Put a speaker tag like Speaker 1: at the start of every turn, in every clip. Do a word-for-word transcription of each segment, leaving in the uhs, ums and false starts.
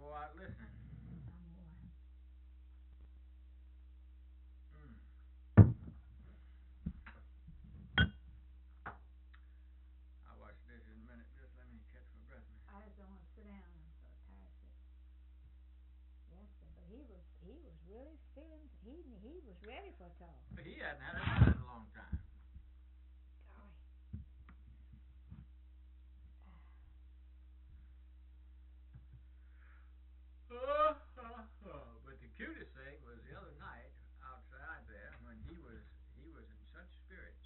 Speaker 1: go out listening. Mm. I'll wash dishes in a minute. Just let me catch my breath.
Speaker 2: I just don't want to sit down. I'm so tired sitting. Yes, but he was he was really feeling he he was ready for a talk.
Speaker 1: He hadn't had a run in a long time.
Speaker 2: Golly.
Speaker 1: Oh, oh, oh. But the cutest thing was the other night outside there when he was he was in such spirits.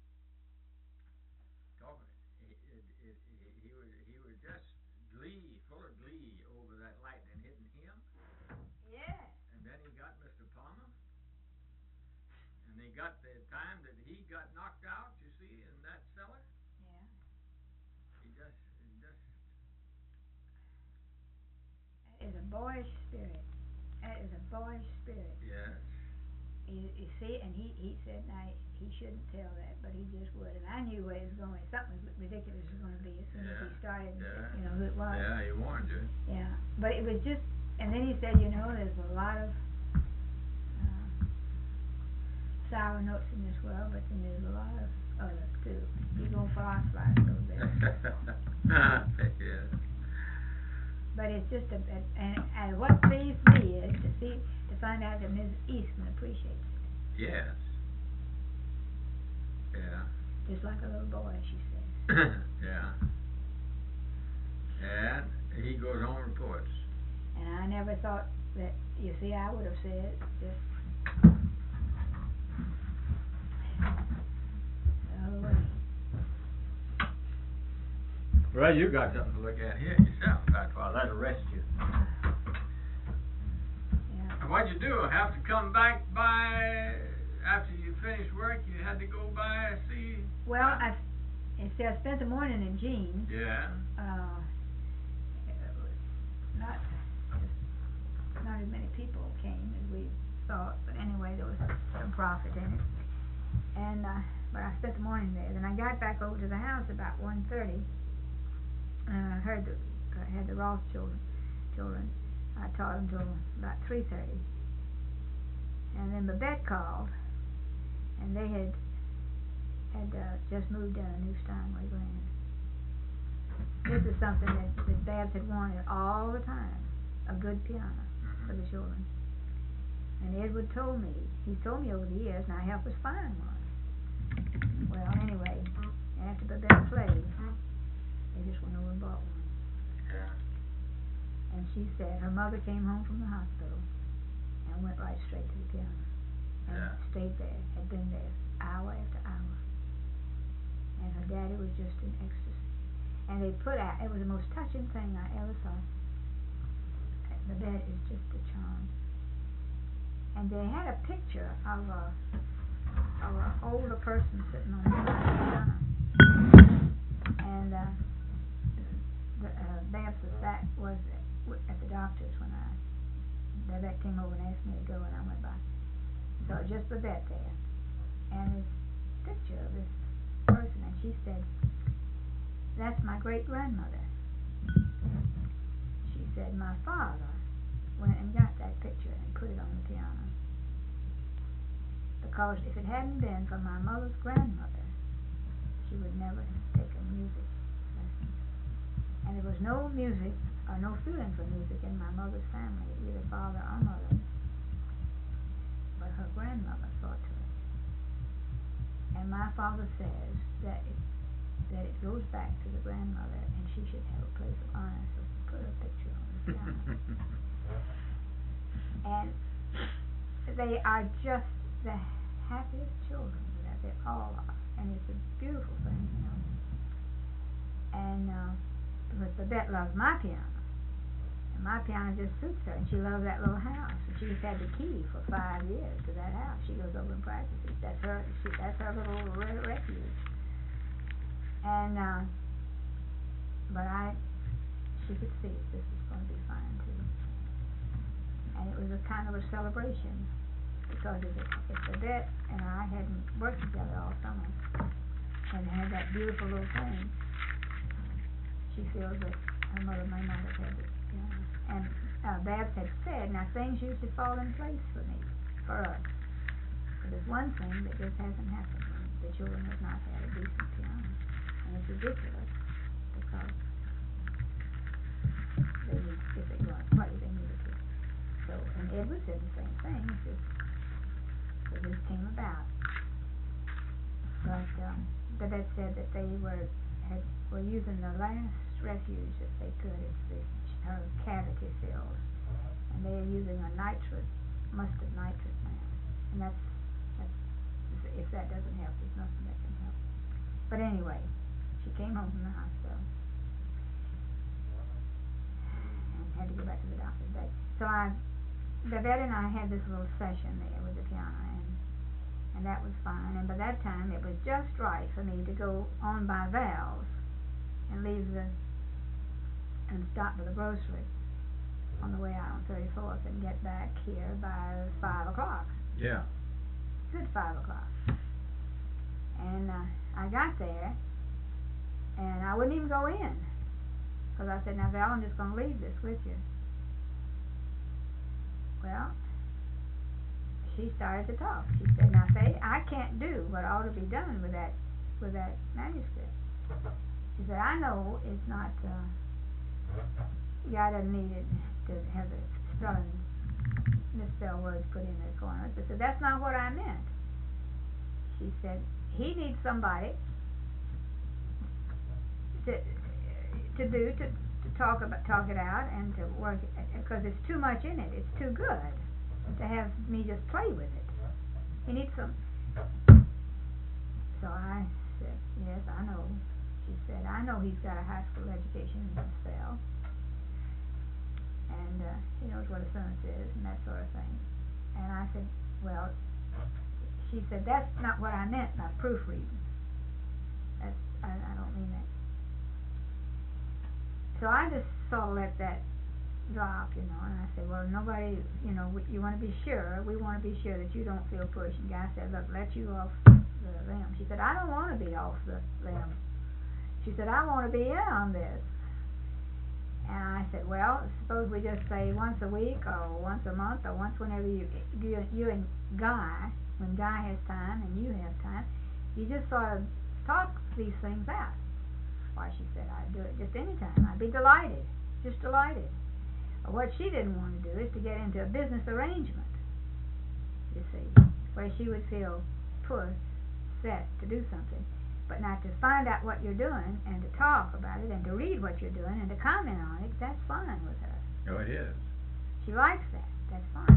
Speaker 1: Talking, it, it, it, it, he was he was just glee, full of glee over that lightning hitting him.
Speaker 2: Yeah.
Speaker 1: And then he got Mister Palmer. And they got the time that he got knocked out, you see, in that cellar.
Speaker 2: Yeah.
Speaker 1: He just, he just.
Speaker 2: That is a boyish spirit. That is a boyish spirit.
Speaker 1: Yes.
Speaker 2: You, you see, and he, he said, now, he shouldn't tell that, but he just would. And I knew where it was going. Something ridiculous was going to be as soon
Speaker 1: Yeah.
Speaker 2: as he started,
Speaker 1: Yeah.
Speaker 2: you know, who it was.
Speaker 1: Yeah, he warned you.
Speaker 2: Yeah. But it was just, and then he said, you know, there's a lot of uh, sour notes in this world, but then there's a lot of others, too. You're going to philosophize a little bit.
Speaker 1: Yes.
Speaker 2: But it's just a, a and, and what pleased me is to see, to find out that Missus Eastman appreciates it.
Speaker 1: Yes. Yeah.
Speaker 2: Just like a little boy, she says.
Speaker 1: Yeah. And he goes home and reports.
Speaker 2: And I never thought that, you see, I would have said, just, oh,
Speaker 1: well, you got something to look at here yourself. That's why that'll rest you.
Speaker 2: yeah.
Speaker 1: And what'd you do? Have to come back by after you finished work? You had to go by see.
Speaker 2: Well, I, instead I spent the morning in Jean's.
Speaker 1: Yeah.
Speaker 2: Uh, it was not just not as many people came as we thought, but anyway, there was some profit in it. And uh, but I spent the morning there. Then I got back over to the house about one thirty. And I heard the I had the Ross children. Children. I taught them till about three thirty. And then Babette called, and they had had uh, just moved in a new Steinway Grand. This is something that, that Babs had wanted all the time, a good piano
Speaker 1: Mm-hmm.
Speaker 2: for the children. And Edward told me, he told me over the years, now help us find one. Well, anyway, after Babette played, they just went over and bought one.
Speaker 1: Yeah.
Speaker 2: And she said her mother came home from the hospital and went right straight to the piano. And
Speaker 1: Yeah.
Speaker 2: stayed there, had been there hour after hour. And her daddy was just in ecstasy. And they put out, it was the most touching thing I ever saw. Babette is just a charm. And they had a picture of a of an older person sitting on the piano. And uh, the, uh, Babs was back was at, at the doctor's when I Babette came over and asked me to go, and I went by. So just Babette there, and this picture of this person, and she said, "That's my great grandmother." She said, "My father went and got that picture and put it on the piano, because if it hadn't been for my mother's grandmother, she would never have taken music lessons. And there was no music or no feeling for music in my mother's family, either father or mother, but her grandmother saw to it. And my father says that it, that it goes back to the grandmother, and she should have a place of honor, so he put her picture on the piano." And they are just the happiest children that they all are, and it's a beautiful thing, you know. And uh, because Babette loves my piano, and my piano just suits her, and she loves that little house. And she's had the key for five years to that house. She goes over and practices. That's her. She, that's her little re- refuge. And uh, but I, she could see this was going to be fine too. And it was a kind of a celebration, because if, it, if Babette and I hadn't worked together all summer and had that beautiful little thing, she feels that her mother may not have had it. Yeah. and uh, Babs had said, now things used to fall in place for me, for us. But there's one thing that just hasn't happened, and the children have not had a decent piano. And it's ridiculous, because they need, if they want to play, they need a kid. So, and Edward said the same thing, it's just, so this came about. But, um, but that said that they were, had, were using the last refuge that they could, it's the, her cavity filled. And they are using a nitrate, mustard nitrate now. And that's, that's, if that doesn't help, there's nothing that can help. But anyway, she came home from the hospital and had to go back to the doctor's day. So I, Babette and I had this little session there with the piano, and and that was fine. And by that time, it was just right for me to go on by Val's and leave the and stop by the grocery on the way out on thirty-fourth and get back here by five o'clock.
Speaker 1: Yeah.
Speaker 2: Good five o'clock. And uh, I got there, and I wouldn't even go in, because I said, now Val, I'm just going to leave this with you. Well, she started to talk. She said, now Faye, I can't do what ought to be done with that with that manuscript. She said, I know it's not, uh, God doesn't need it to have the spelling, misspelled words put in the corners. I said, that's not what I meant. She said, he needs somebody to to do, to, to talk about, talk it out and to work it, because it's too much in it. It's too good to have me just play with it. He needs some. So I said, yes, I know. She said, I know he's got a high school education in can spell, and uh, he knows what a sentence is and that sort of thing. And I said, well, she said, that's not what I meant by proofreading. That's, I, I don't mean that. So I just sort of let that drop, you know, and I said, well, nobody, you know, we, you want to be sure, we want to be sure that you don't feel pushed. And Guy said, look, let you off the limb. She said, I don't want to be off the limb. She said, I want to be in on this. And I said, well, suppose we just say once a week or once a month or once whenever you, you, you and Guy, when Guy has time and you have time, you just sort of talk these things out. Why, she said, I'd do it just any time. I'd be delighted, just delighted. But what she didn't want to do is to get into a business arrangement, you see, where she would feel pushed, set to do something. But not to find out what you're doing and to talk about it and to read what you're doing and to comment on it, that's fine with her.
Speaker 1: Oh, it is.
Speaker 2: She likes that. That's fine.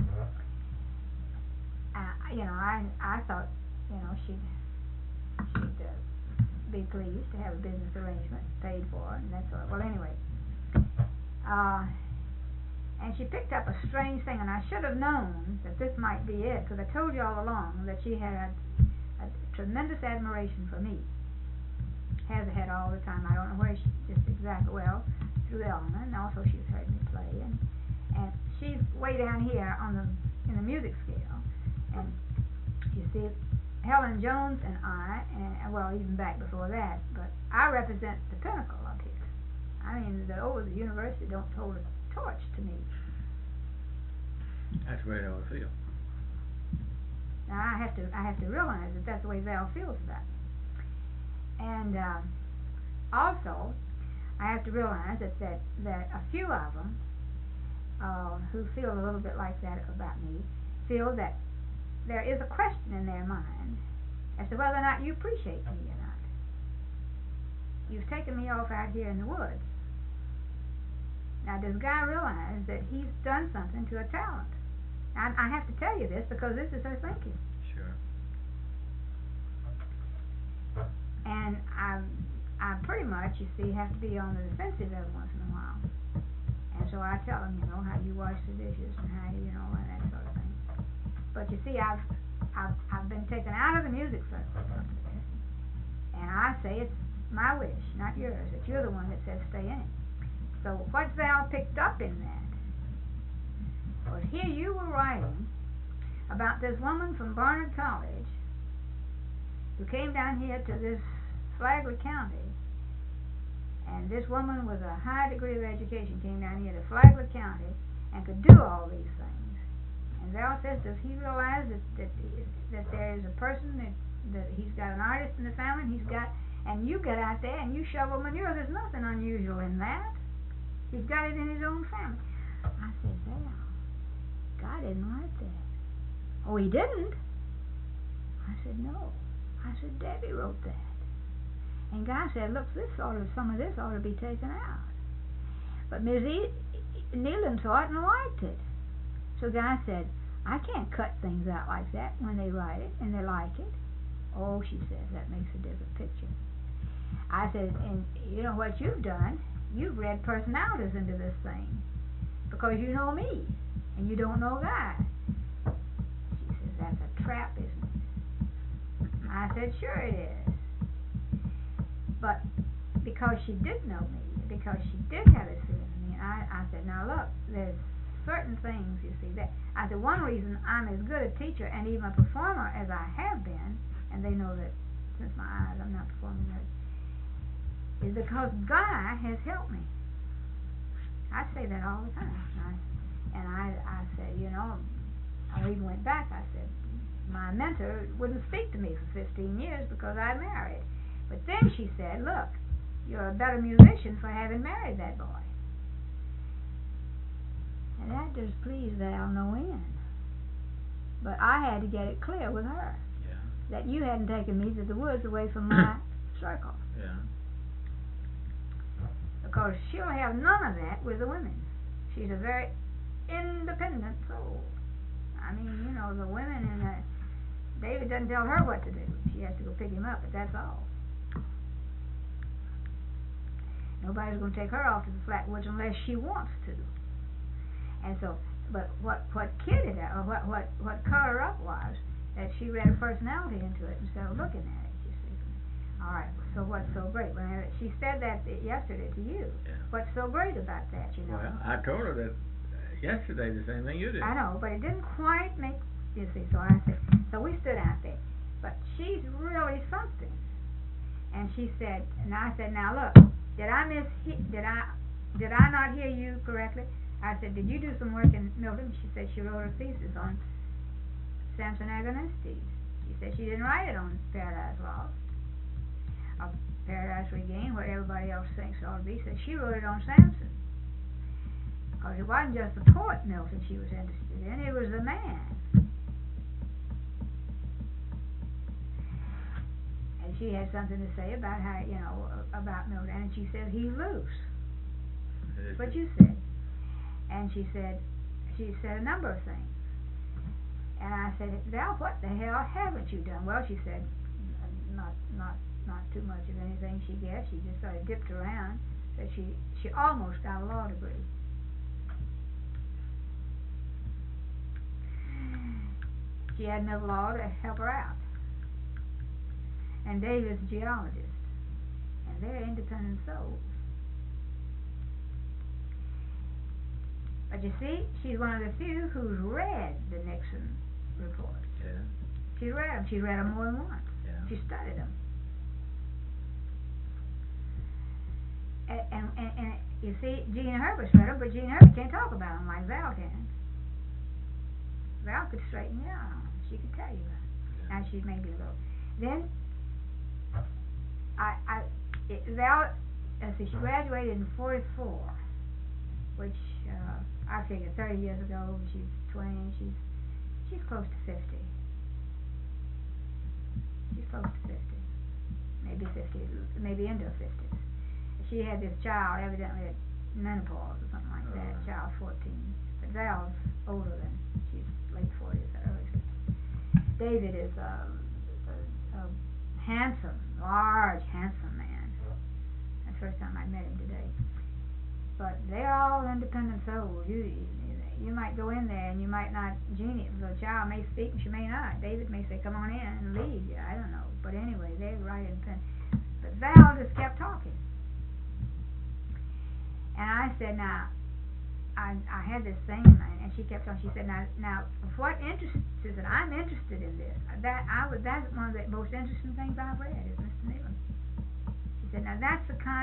Speaker 2: Uh, you know, I I thought, you know, she'd, she'd uh, be pleased to have a business arrangement paid for and that sort of. Well, anyway. Uh, and she picked up a strange thing, and I should have known that this might be it, because I told you all along that she had a tremendous admiration for me. Has had all the time. I don't know where she, just exactly, well, through Elmer, and also she's heard me play, and and she's way down here on the in the music scale, and you see, Helen Jones and I, and well, even back before that, but I represent the pinnacle up here. I mean, the over the university don't hold a torch to me.
Speaker 1: That's the way they all feel.
Speaker 2: Now I have to I have to realize that that's the way Val feels about me. And uh, also, I have to realize that, that, that a few of them uh, who feel a little bit like that about me feel that there is a question in their mind as to whether or not you appreciate me or not. You've taken me off out here in the woods. Now, does Guy realize that he's done something to a talent? I, I have to tell you this because this is her thinking.
Speaker 1: Sure.
Speaker 2: And I, I pretty much, you see, have to be on the defensive every once in a while. And so I tell them, you know, how you wash the dishes and how you, you know, and that sort of thing. But you see, I've, I've, I've been taken out of the music circle, and I say it's my wish, not yours. That you're the one that says stay in it. So what Val picked up in that was here you were writing about this woman from Barnard College who came down here to this Flagler County And this woman with a high degree of education came down here to Flagler County and could do all these things. And Val says, does he realize that that, that there is a person that, that he's got an artist in the family, and he's got, and you get out there and you shovel manure. There's nothing unusual in that. He's got it in his own family. I said, Val, God didn't write that. Oh, he didn't? I said, no. I said, Debbie wrote that. And God said, look, this ought to, some of this ought to be taken out. But Miz E- Nealon saw it and liked it. So God said, I can't cut things out like that when they write it and they like it. Oh, she says, that makes a different picture. I said, and you know what you've done? You've read personalities into this thing. Because you know me, and you don't know God. She says, that's a trap, isn't it? I said, sure it is. But because she did know me, because she did have this feeling in me, I, I said, now look, there's certain things, you see, that I said, one reason I'm as good a teacher and even a performer as I have been, and they know that since my eyes I'm not performing that, is because God has helped me. I say that all the time. I, and I, I said, you know, I even went back, I said, my mentor wouldn't speak to me for fifteen years because I married. But then she said, look, you're a better musician for having married that boy. And that just pleased Val no end. But I had to get it clear with her.
Speaker 1: Yeah.
Speaker 2: That you hadn't taken me to the woods away from my circle.
Speaker 1: Yeah.
Speaker 2: Because she'll have none of that with the women. She's a very independent soul. I mean, you know, the women in the... David doesn't tell her what to do. She has to go pick him up, but that's all. Nobody's going to take her off to the flatwoods unless she wants to. And so, but what what kidded her, or what what what caught her up was that she read her personality into it instead of looking at it. You see. All right. So what's so great? When I, she said that yesterday to you.
Speaker 1: Yeah.
Speaker 2: What's so great about that? You know.
Speaker 1: Well, I told her that yesterday the same thing you did.
Speaker 2: I know, but it didn't quite make. You see. So I said. So we stood out there, but she's really something. And she said, and I said, now look, did I miss? Did I did I not hear you correctly? I said, did you do some work in Milton? She said she wrote a thesis on Samson Agonistes. She said she didn't write it on Paradise Lost, or Paradise Regained, what everybody else thinks it ought to be. Said she wrote it on Samson. Because it wasn't just the poet Milton she was interested in, it was the man. And she had something to say about how, you know, about Milton, and she said, he's loose. That's what you said. And she said, she said a number of things. And I said, Val, what the hell haven't you done? Well, she said, not not not too much of anything, she guessed. She just sort of dipped around. Said she, she almost got a law degree. She had enough law to help her out. And David's a geologist. And they're independent souls. But you see, she's one of the few who's read the Nixon reports.
Speaker 1: Yeah.
Speaker 2: She's read them. She's read them more than once.
Speaker 1: Yeah.
Speaker 2: She studied them. And, and, and, and you see, Gina Herbert's read them, but Gina Herbert can't talk about them like Val can. Val could straighten you out on them. She could tell you about it. Yeah. Now she's maybe a little. Then, I, I, it, Val, let's see, she graduated in forty-four, which, uh, I figured thirty years ago, she's twenty, she's she's close to fifty. She's close to fifty. Maybe fifty, maybe into her fifties. She had this child, evidently at menopause or something like that, uh-huh. Child fourteen. But Val's older than, she's late forties, early fifties. David is a, a, a handsome, large, handsome man. That's the first time I met him today. But they're all independent souls. You, you you might go in there and you might not, Jeannie, the child may speak and she may not. David may say, come on in and leave you. I don't know. But anyway, they're right independent. But Val just kept talking. And I said, now, I I had this thing in mind, and she kept on. She said, now, now, what interests? She said, I'm interested in this. That I would. That's one of the most interesting things I've read is Mister Nealon. She said, now that's the kind.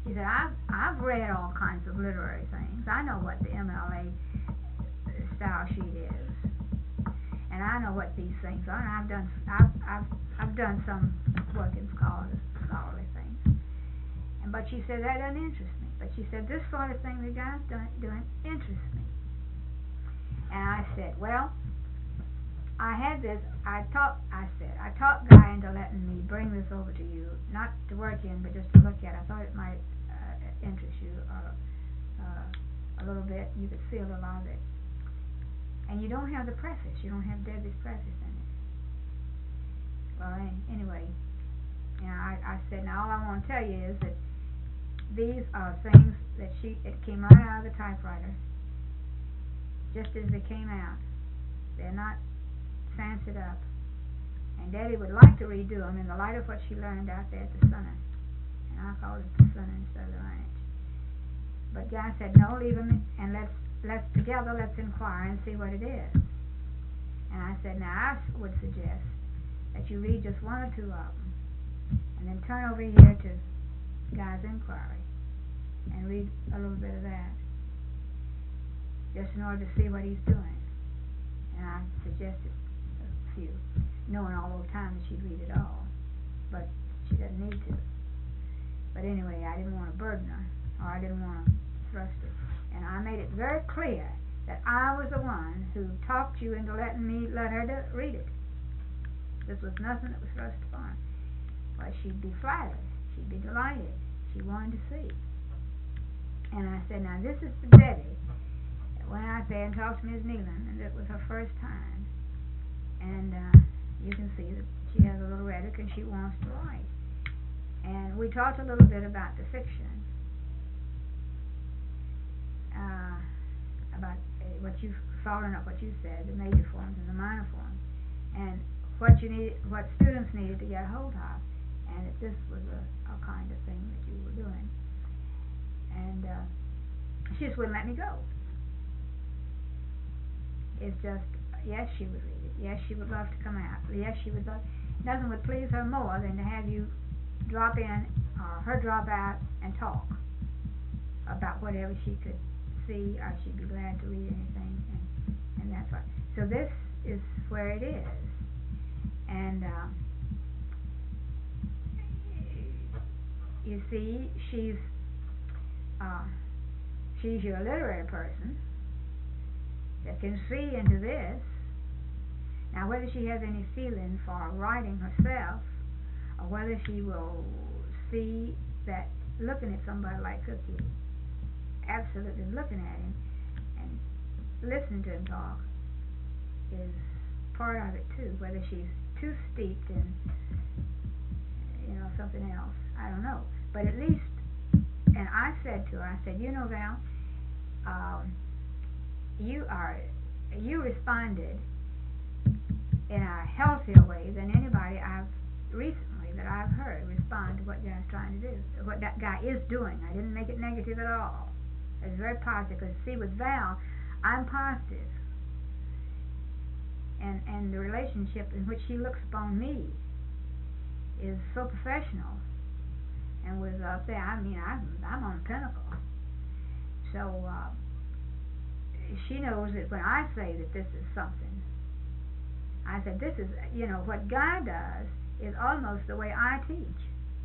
Speaker 2: She said, I've, I've read all kinds of literary things. I know what the M L A style sheet is. And I know what these things are. And I've done, I've, I've, I've done some work in scholarly, scholarly things. And, but she said, that doesn't interest me. But she said, this sort of thing the guy's done, doing interests me. And I said, well, I had this, I taught, I said, I taught Guy into letting me bring this over to you, not to work in, but just to look at. I thought it might uh, interest you uh, uh, a little bit. You could see a little of it. And you don't have the preface. You don't have Debbie's preface in it. Well, anyway, you know, I, I said, now all I want to tell you is that these are things that she, it came right out of the typewriter, just as they came out. They're not fancied up. And Debbie would like to redo them in the light of what she learned out there at the Sunner. And I called it the Sunner instead of the Ranch. But Guy said, no, leave them and let's, let's together, let's inquire and see what it is. And I said, now I would suggest that you read just one or two of them and then turn over here to Guy's Inquiry and read a little bit of that, just in order to see what he's doing. And I suggested a few, knowing all the time that she'd read it all, but she doesn't need to. But anyway, I didn't want to burden her, or I didn't want to thrust her. And I made it very clear that I was the one who talked you into letting me let her do, read it. This was nothing that was thrust upon her. Well, she'd be flattered. She'd be delighted. She wanted to see. And I said, now this is the Debbie that went out there and talked to Miz Nealon, and it was her first time. And uh, you can see that she has a little rhetoric and she wants to write. And we talked a little bit about the fiction, uh, about uh, what you, following up what you said, the major forms and the minor forms, and what you need, what students needed to get a hold of, and that this was a, a kind of thing that you were doing. And uh, she just wouldn't let me go. It's just, yes, she would read it. Yes, she would love to come out. Yes, she would love. Nothing would please her more than to have you drop in, or her drop out, and talk about whatever she could see, or she'd be glad to read anything, and, and that's what. So this is where it is. And uh, you see, she's uh, she's your literary person that can see into this. Now, whether she has any feeling for writing herself, or whether she will see that looking at somebody like Cookie, absolutely looking at him and listening to him talk, is part of it too. Whether she's too steeped in, you know, something else, I don't know. But at least, and I said to her, I said, you know, Val, um, you are, you responded in a healthier way than anybody I've recently that I've heard respond to what Guy's trying to do, what that guy is doing. I didn't make it negative at all. It was very positive. Because see, with Val, I'm positive, and and the relationship in which he looks upon me is so professional. And with up there, I mean, I'm I'm on the pinnacle. So uh, she knows that when I say that this is something, I said, this is, you know, what Guy does is almost the way I teach.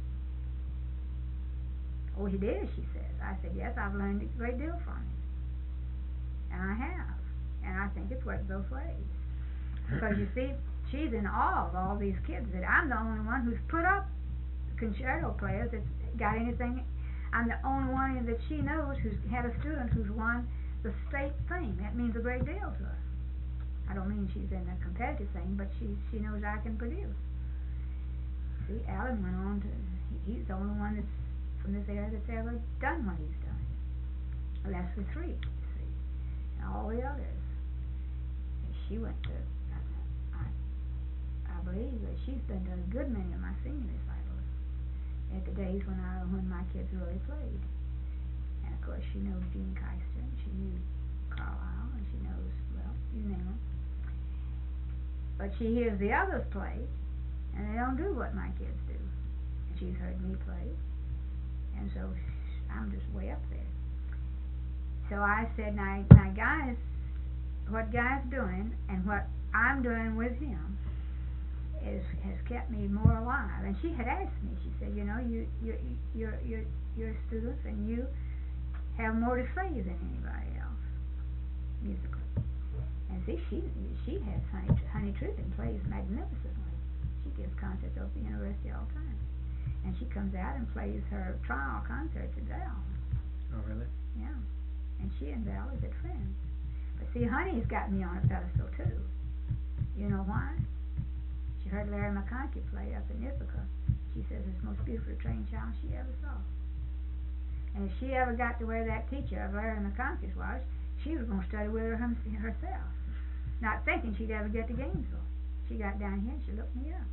Speaker 2: Oh, he did, she says. I said, yes, I've learned a great deal from him. And I have. And I think it's worked both ways. Because, you see, she's in awe of all these kids. That I'm the only one who's put up concerto players that's got anything. I'm the only one that she knows who's had a student who's won the state thing. That means a great deal to her. I don't mean she's in a competitive thing, but she she knows I can produce. See, Alan went on to, he, he's the only one that's from this area that's ever done what he's done. Well, that's the three, you see. And all the others. And she went to, I, I, I believe that she's been to a good many of my singing recitals at the days when I when my kids really played. And of course she knows Gene Keister, and she knew Carlisle, and she knows, well, you name them. But she hears the others play, and they don't do what my kids do. And she's heard me play, and so I'm just way up there. So I said, now, now guys, what Guy's doing and what I'm doing with him is has kept me more alive. And she had asked me, she said, you know, you you you're you're you're students and you have more to say than anybody else musically. And see, she she has Honey Honey Tristan plays magnificently. She gives concerts over the university all the time, and she comes out and plays her trial concerts at Val.
Speaker 1: Oh, really?
Speaker 2: Yeah, and she and Val are good friends. But see, Honey's got me on a pedestal too. You know why? She heard Larry McConkie play up in Ithaca. She says it's the most beautifully trained child she ever saw. And if she ever got to where that teacher of Larry McConkie's was, she was going to study with her herself, not thinking she'd ever get to Gainesville. She got down here and she looked me up.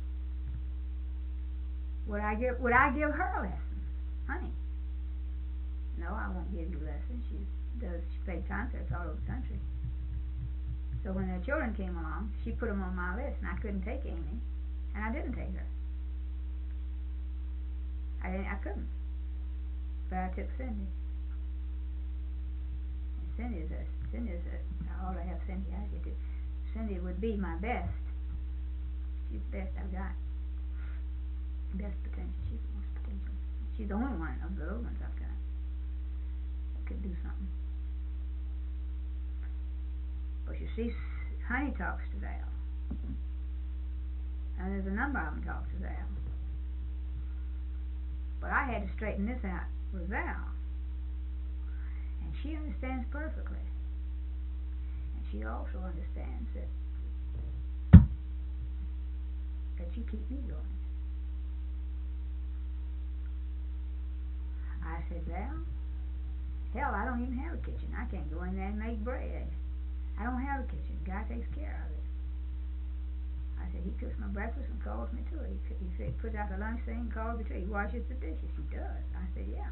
Speaker 2: Would I give Would I give her lessons, Honey? No, I won't give you lessons. She does. She played concerts all over the country. So when the children came along, she put them on my list, and I couldn't take Amy, and I didn't take her. I didn't. I couldn't. But I took Cindy. And Cindy's a Cindy's a. I ought to have Cindy out here too. Cindy would be my best. She's the best I've got. Best potential. She's the most potential. She's the only one of the little ones I've got that could do something. But you see, Honey talks to Val. And there's a number of them talk to Val. But I had to straighten this out with Val. And she understands perfectly. And she also understands that that you keep me going. I said, Val, hell, I don't even have a kitchen. I can't go in there and make bread. I don't have a kitchen. The guy takes care of it. I said, he cooks my breakfast and calls me to it. He, he, he puts out the lunch thing and calls me to it. He washes the dishes. He does. I said, yeah.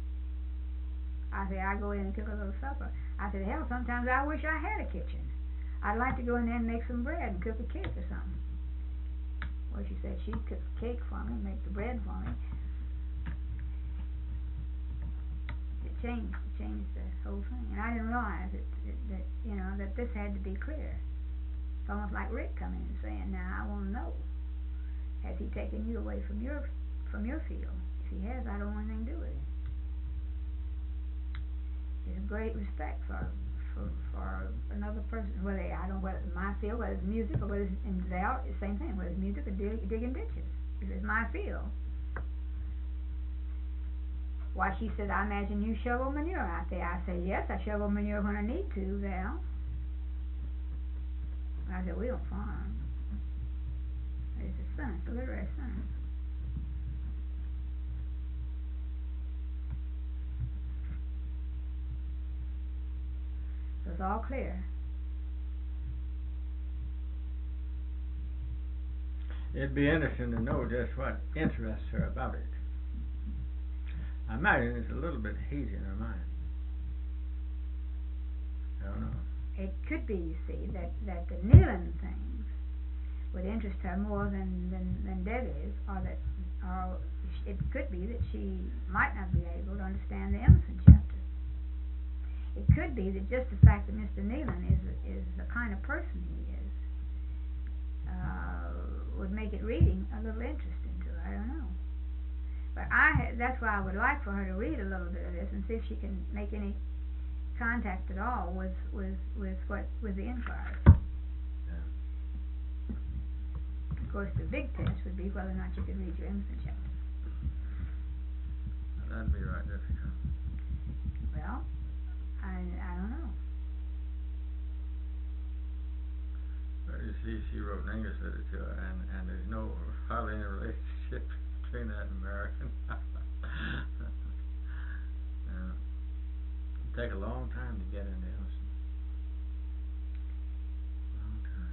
Speaker 2: I said, I go in and cook a little supper. I said, hell, sometimes I wish I had a kitchen. I'd like to go in there and make some bread and cook a cake or something. Well, she said she'd cook a cake for me, make the bread for me. It changed, it changed the whole thing. And I didn't realize it, it, that, you know, that this had to be clear. It's almost like Rick coming and saying, now, I want to know, has he taken you away from your from your field? If he has, I don't want anything to do with him. There's a great respect for for, for another person, whether, I don't know whether it's my field, whether it's music, or whether it's in Val, it's the same thing, whether it's music or dig, digging ditches. If it's my field. Why, she said, I imagine you shovel manure out there. I said, yes, I shovel manure when I need to, Val. I said, we don't farm. It's a son, it's a literary son. So it's all clear.
Speaker 1: It'd be interesting to know just what interests her about it. I imagine it's a little bit hazy in her mind. I don't know.
Speaker 2: It could be, you see, that, that the Nealon things would interest her more than, than, than Debbie's, or that, or it could be that she might not be able to understand the Emerson chapter. It could be that just the fact that Mister Nealon is is the kind of person he is uh, would make it reading a little interesting to her. I don't know. But I that's why I would like for her to read a little bit of this and see if she can make any contact at all with with with what with the inquiry.
Speaker 1: Yeah.
Speaker 2: Of course, the big test would be whether or not you could read your Emerson chapter.
Speaker 1: Well, that'd be right difficult.
Speaker 2: Well, I I don't know.
Speaker 1: Well, you see, she wrote an English literature, and and there's no hardly any relationship between that and American. Yeah. It'd take a long time to get into Emerson. Long time.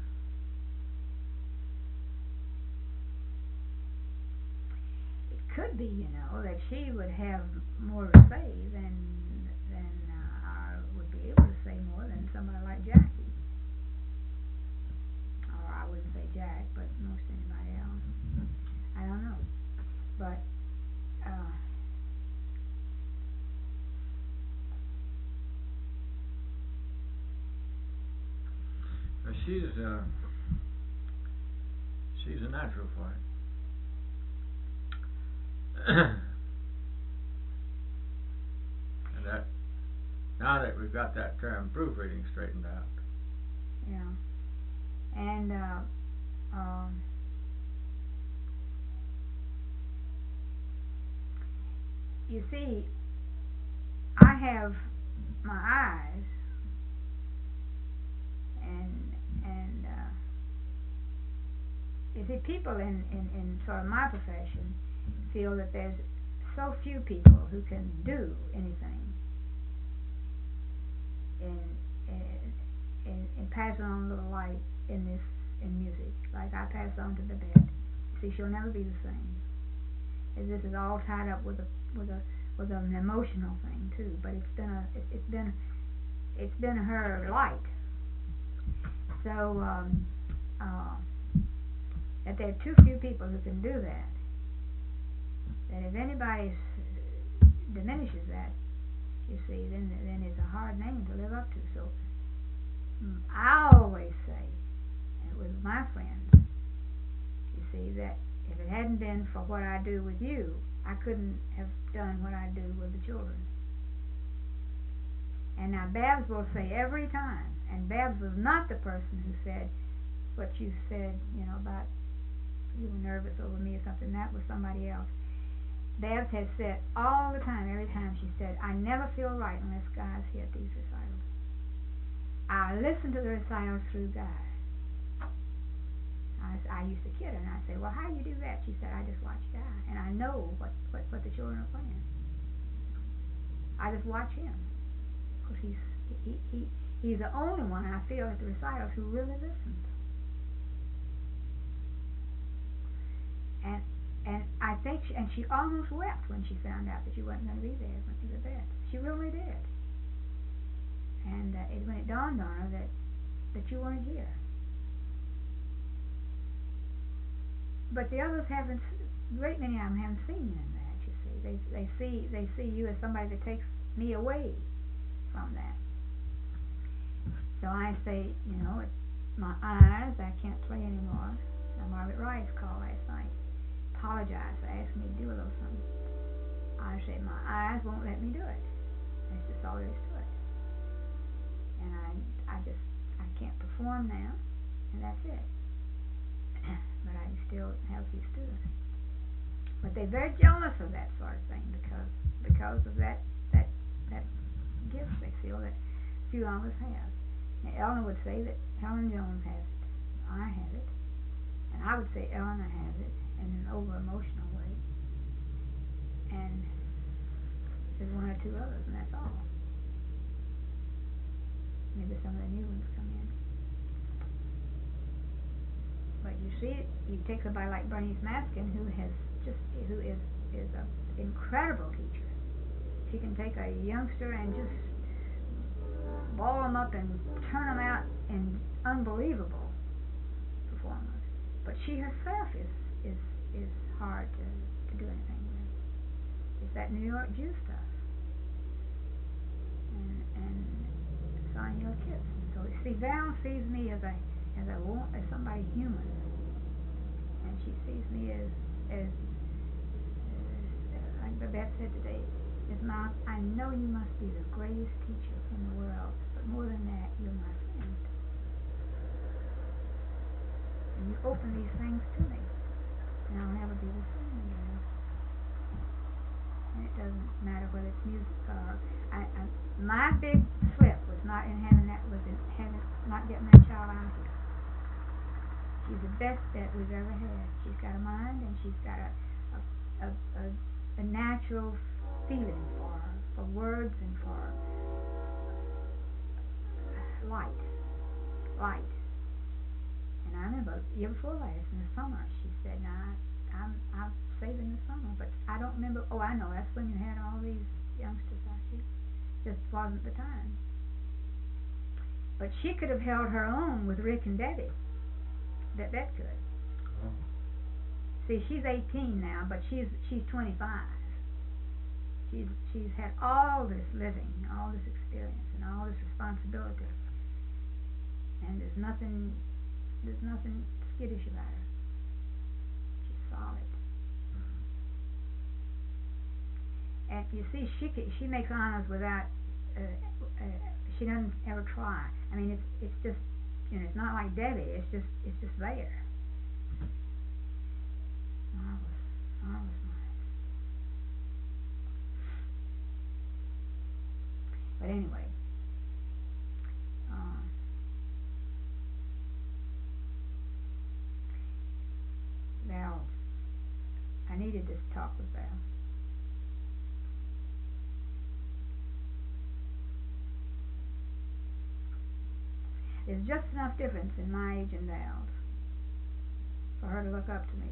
Speaker 2: It could be, you know, that she would have more to say than than uh, I would be able to say more than somebody like Jackie. Or I wouldn't say Jack, but most anybody else. I don't know. But uh,
Speaker 1: she's uh, she's a natural for it. And that now that we've got that term proofreading straightened out.
Speaker 2: Yeah. And uh, um, you see, I have my eyes, and and uh, you see, people in, in, in sort of my profession feel that there's so few people who can do anything in in, in, in passing on a little light in this in music, like I pass on to Babette. See, she'll never be the same. And this is all tied up with a with a with an emotional thing too. But it's been a it, it's been it's been her light. So um, uh, that there are too few people who can do that. That if anybody diminishes that, you see, then then it's a hard name to live up to. So mm, I always say, and with my friends, you see, that if it hadn't been for what I do with you, I couldn't have done what I do with the children. And now Babs will say every time, and Babs was not the person who said what you said, you know, about you were nervous over me or something. That was somebody else. Babs has said all the time, every time she said, I never feel right unless Guy's here at these recitals. I listen to the recitals through Guy. I, I used to kid her, and I say, well, how do you do that? She said, I just watch Guy, and I know what, what, what the children are playing. I just watch him, because he's, he, he, he's the only one, I feel, at the recitals who really listens. And and I think, she, and she almost wept when she found out that you weren't going to be there when you were there. She really did. And uh, it, when it dawned on her that, that you weren't here. But the others haven't, a great many of them haven't seen you in that, you see. They, they see they see you as somebody that takes me away from that. So I say, you know, it's my eyes, I can't play anymore. Now Margaret Rice called last night, apologized for asking me to do a little something. I said, my eyes won't let me do it. That's just all there is to it. And I, I just, I can't perform now, and that's it. But I still have a few students. But they're very jealous of that sort of thing because because of that that that gift they feel that few of us have. Now Eleanor would say that Helen Jones has it. I have it. And I would say Eleanor has it in an over emotional way. And there's one or two others, and that's all. Maybe some of the new ones come in. But you see it, you take somebody like Bernice Maskin, who has just, who is, is an incredible teacher. She can take a youngster and just ball them up and turn them out in unbelievable performance. But she herself is, is, is hard to, to do anything with. It's that New York Jew stuff. And, and Sonia Kitts. So see, Val sees me as a as a as somebody human, and she sees me as as, as like Babette said today, as Mom, I know you must be the greatest teacher in the world, but more than that, you're my friend. And you open these things to me, and I'll never be the same again. And it doesn't matter whether it's music or I, I my big slip was not in having that was in having not getting that child out here. She's the best vet we've ever had. She's got a mind, and she's got a a, a, a, a natural feeling for for words and for light, light. And I remember year before last in the summer, she said, "Now I'm I'm saving the summer, but I don't remember. Oh, I know that's when you had all these youngsters out here. Just wasn't the time." But she could have held her own with Rick and Debbie. That that could. Oh. See, she's eighteen now, but she's she's twenty-five. She's she's had all this living, all this experience, and all this responsibility. And there's nothing, there's nothing skittish about her. She's solid. And you see, she she makes honors without, uh, uh, she doesn't ever try. I mean, it's it's just, you know, it's not like Debbie. It's just it's just there. Marvelous, marvelous, marvelous. But anyway, uh, Val, I needed this talk with Val. There's just enough difference in my age and Val's for her to look up to me.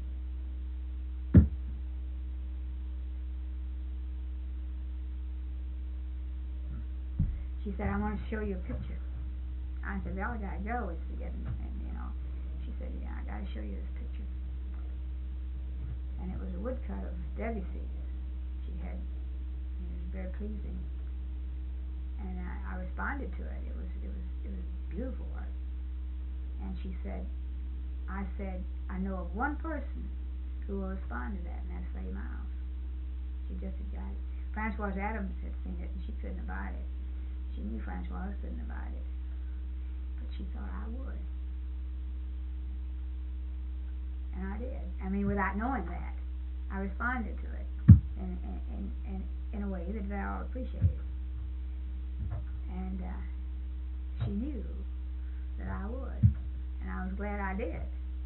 Speaker 2: She said, I want to show you a picture. I said, Val, I gotta go. It's getting, and you know, she said, yeah, I gotta show you this picture. And it was a woodcut of Debussy. She had, it was very pleasing. And I, I responded to it. It was, it was, it was beautiful art. And she said, I said, I know of one person who will respond to that, and that's Faye Miles. She just had got it. Francoise Adams had seen it, and she couldn't abide it. She knew Francoise couldn't abide it, but she thought I would. And I did. I mean, without knowing that, I responded to it in, in, in, in, in a way that Val appreciated. And uh, she knew that I would, and I was glad I did.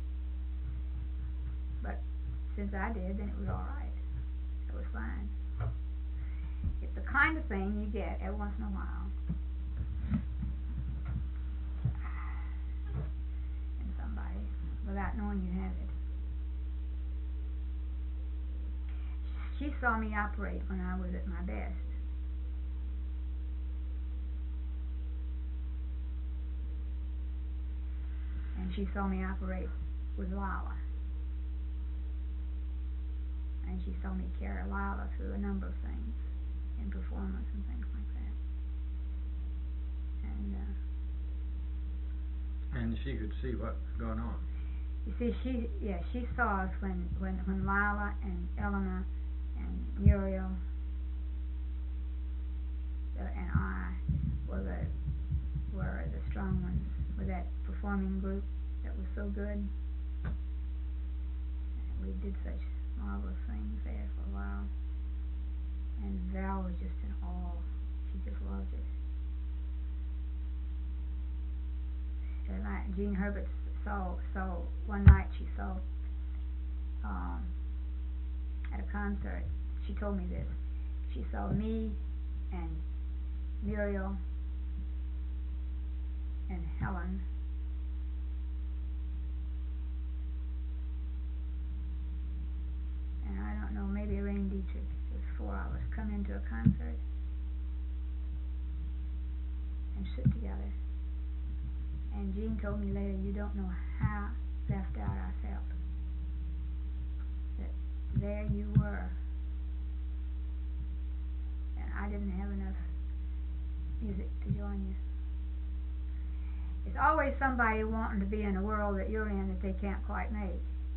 Speaker 2: But since I did, then it was all right. It was fine. It's the kind of thing you get every once in a while in somebody without knowing you have it. She saw me operate when I was at my best. And she saw me operate with Lila. And she saw me carry Lila through a number of things in performance and things like that. And uh,
Speaker 1: and she could see what was going on.
Speaker 2: You see, she yeah, she saw us when when when Lila and Eleanor and Muriel uh, and I were the were the strong ones with that performing group that was so good. And we did such marvelous things there for a while. And Val was just in awe. She just loved it. And like Jean Herbert saw, saw one night she saw um, at a concert, she told me this. She saw me and Muriel and Helen and I don't know, maybe Elaine Dietrich. It was four of us come into a concert and sit together. And Jean told me later, you don't know how left out I felt. That there you were, and I didn't have enough music to join you. It's always somebody wanting to be in a world that you're in that they can't quite make.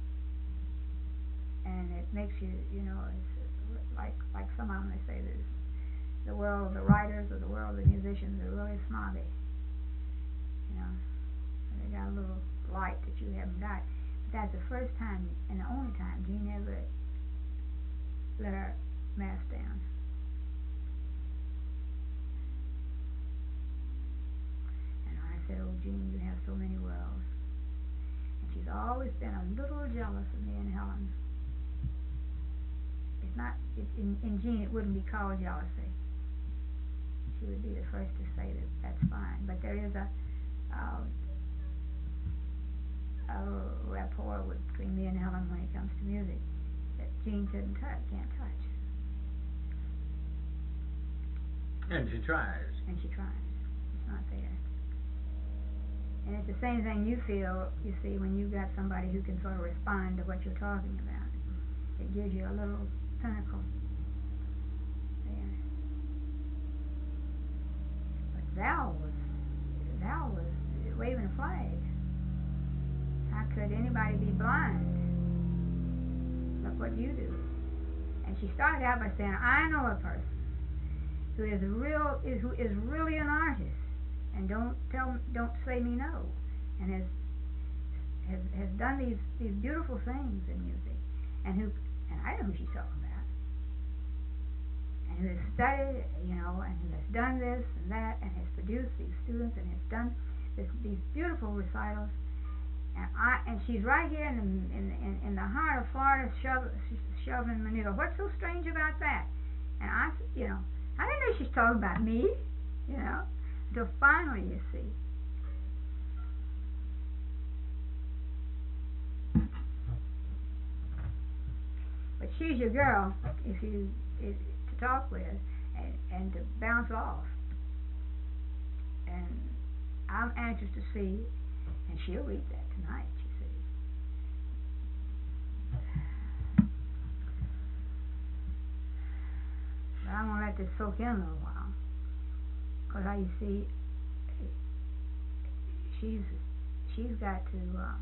Speaker 2: And it makes you, you know, it's like like some of them, they say there's the world of the writers or the world of the musicians are really snobby. You know, and they got a little light that you haven't got. But that's the first time and the only time Jean ever let her mask down. And I said, oh, Jean, you have so many worlds. And she's always been a little jealous of me and Helen. It's not, it, in, in Jean it wouldn't be called jealousy. She would be the first to say that that's fine. But there is a uh, a rapport with, between me and Helen when it comes to music that Jean couldn't touch, can't touch.
Speaker 1: And she tries.
Speaker 2: And she tries. It's not there. And it's the same thing you feel, you see, when you've got somebody who can sort of respond to what you're talking about. It gives you a little pinnacle there. But Val was, Val was waving a flag. How could anybody be blind? Look what you do. And she started out by saying, I know a person who is real, is, who is really an artist, and don't tell, don't say me no, and has has has done these these beautiful things in music, and who, and I know who she's talking about, and who has studied, you know, and who has done this and that, and has produced these students, and has done this, these beautiful recitals. And I and she's right here in the in in, in the heart of Florida, shove, shoving manure. What's so strange about that? And I, you know, I didn't know she's talking about me, you know, until finally, you see. But she's your girl if you if, to talk with and and to bounce off. And I'm anxious to see. And she'll read that tonight, you see. But I'm going to let this soak in a little while. Because I, you see, she's she's got to uh,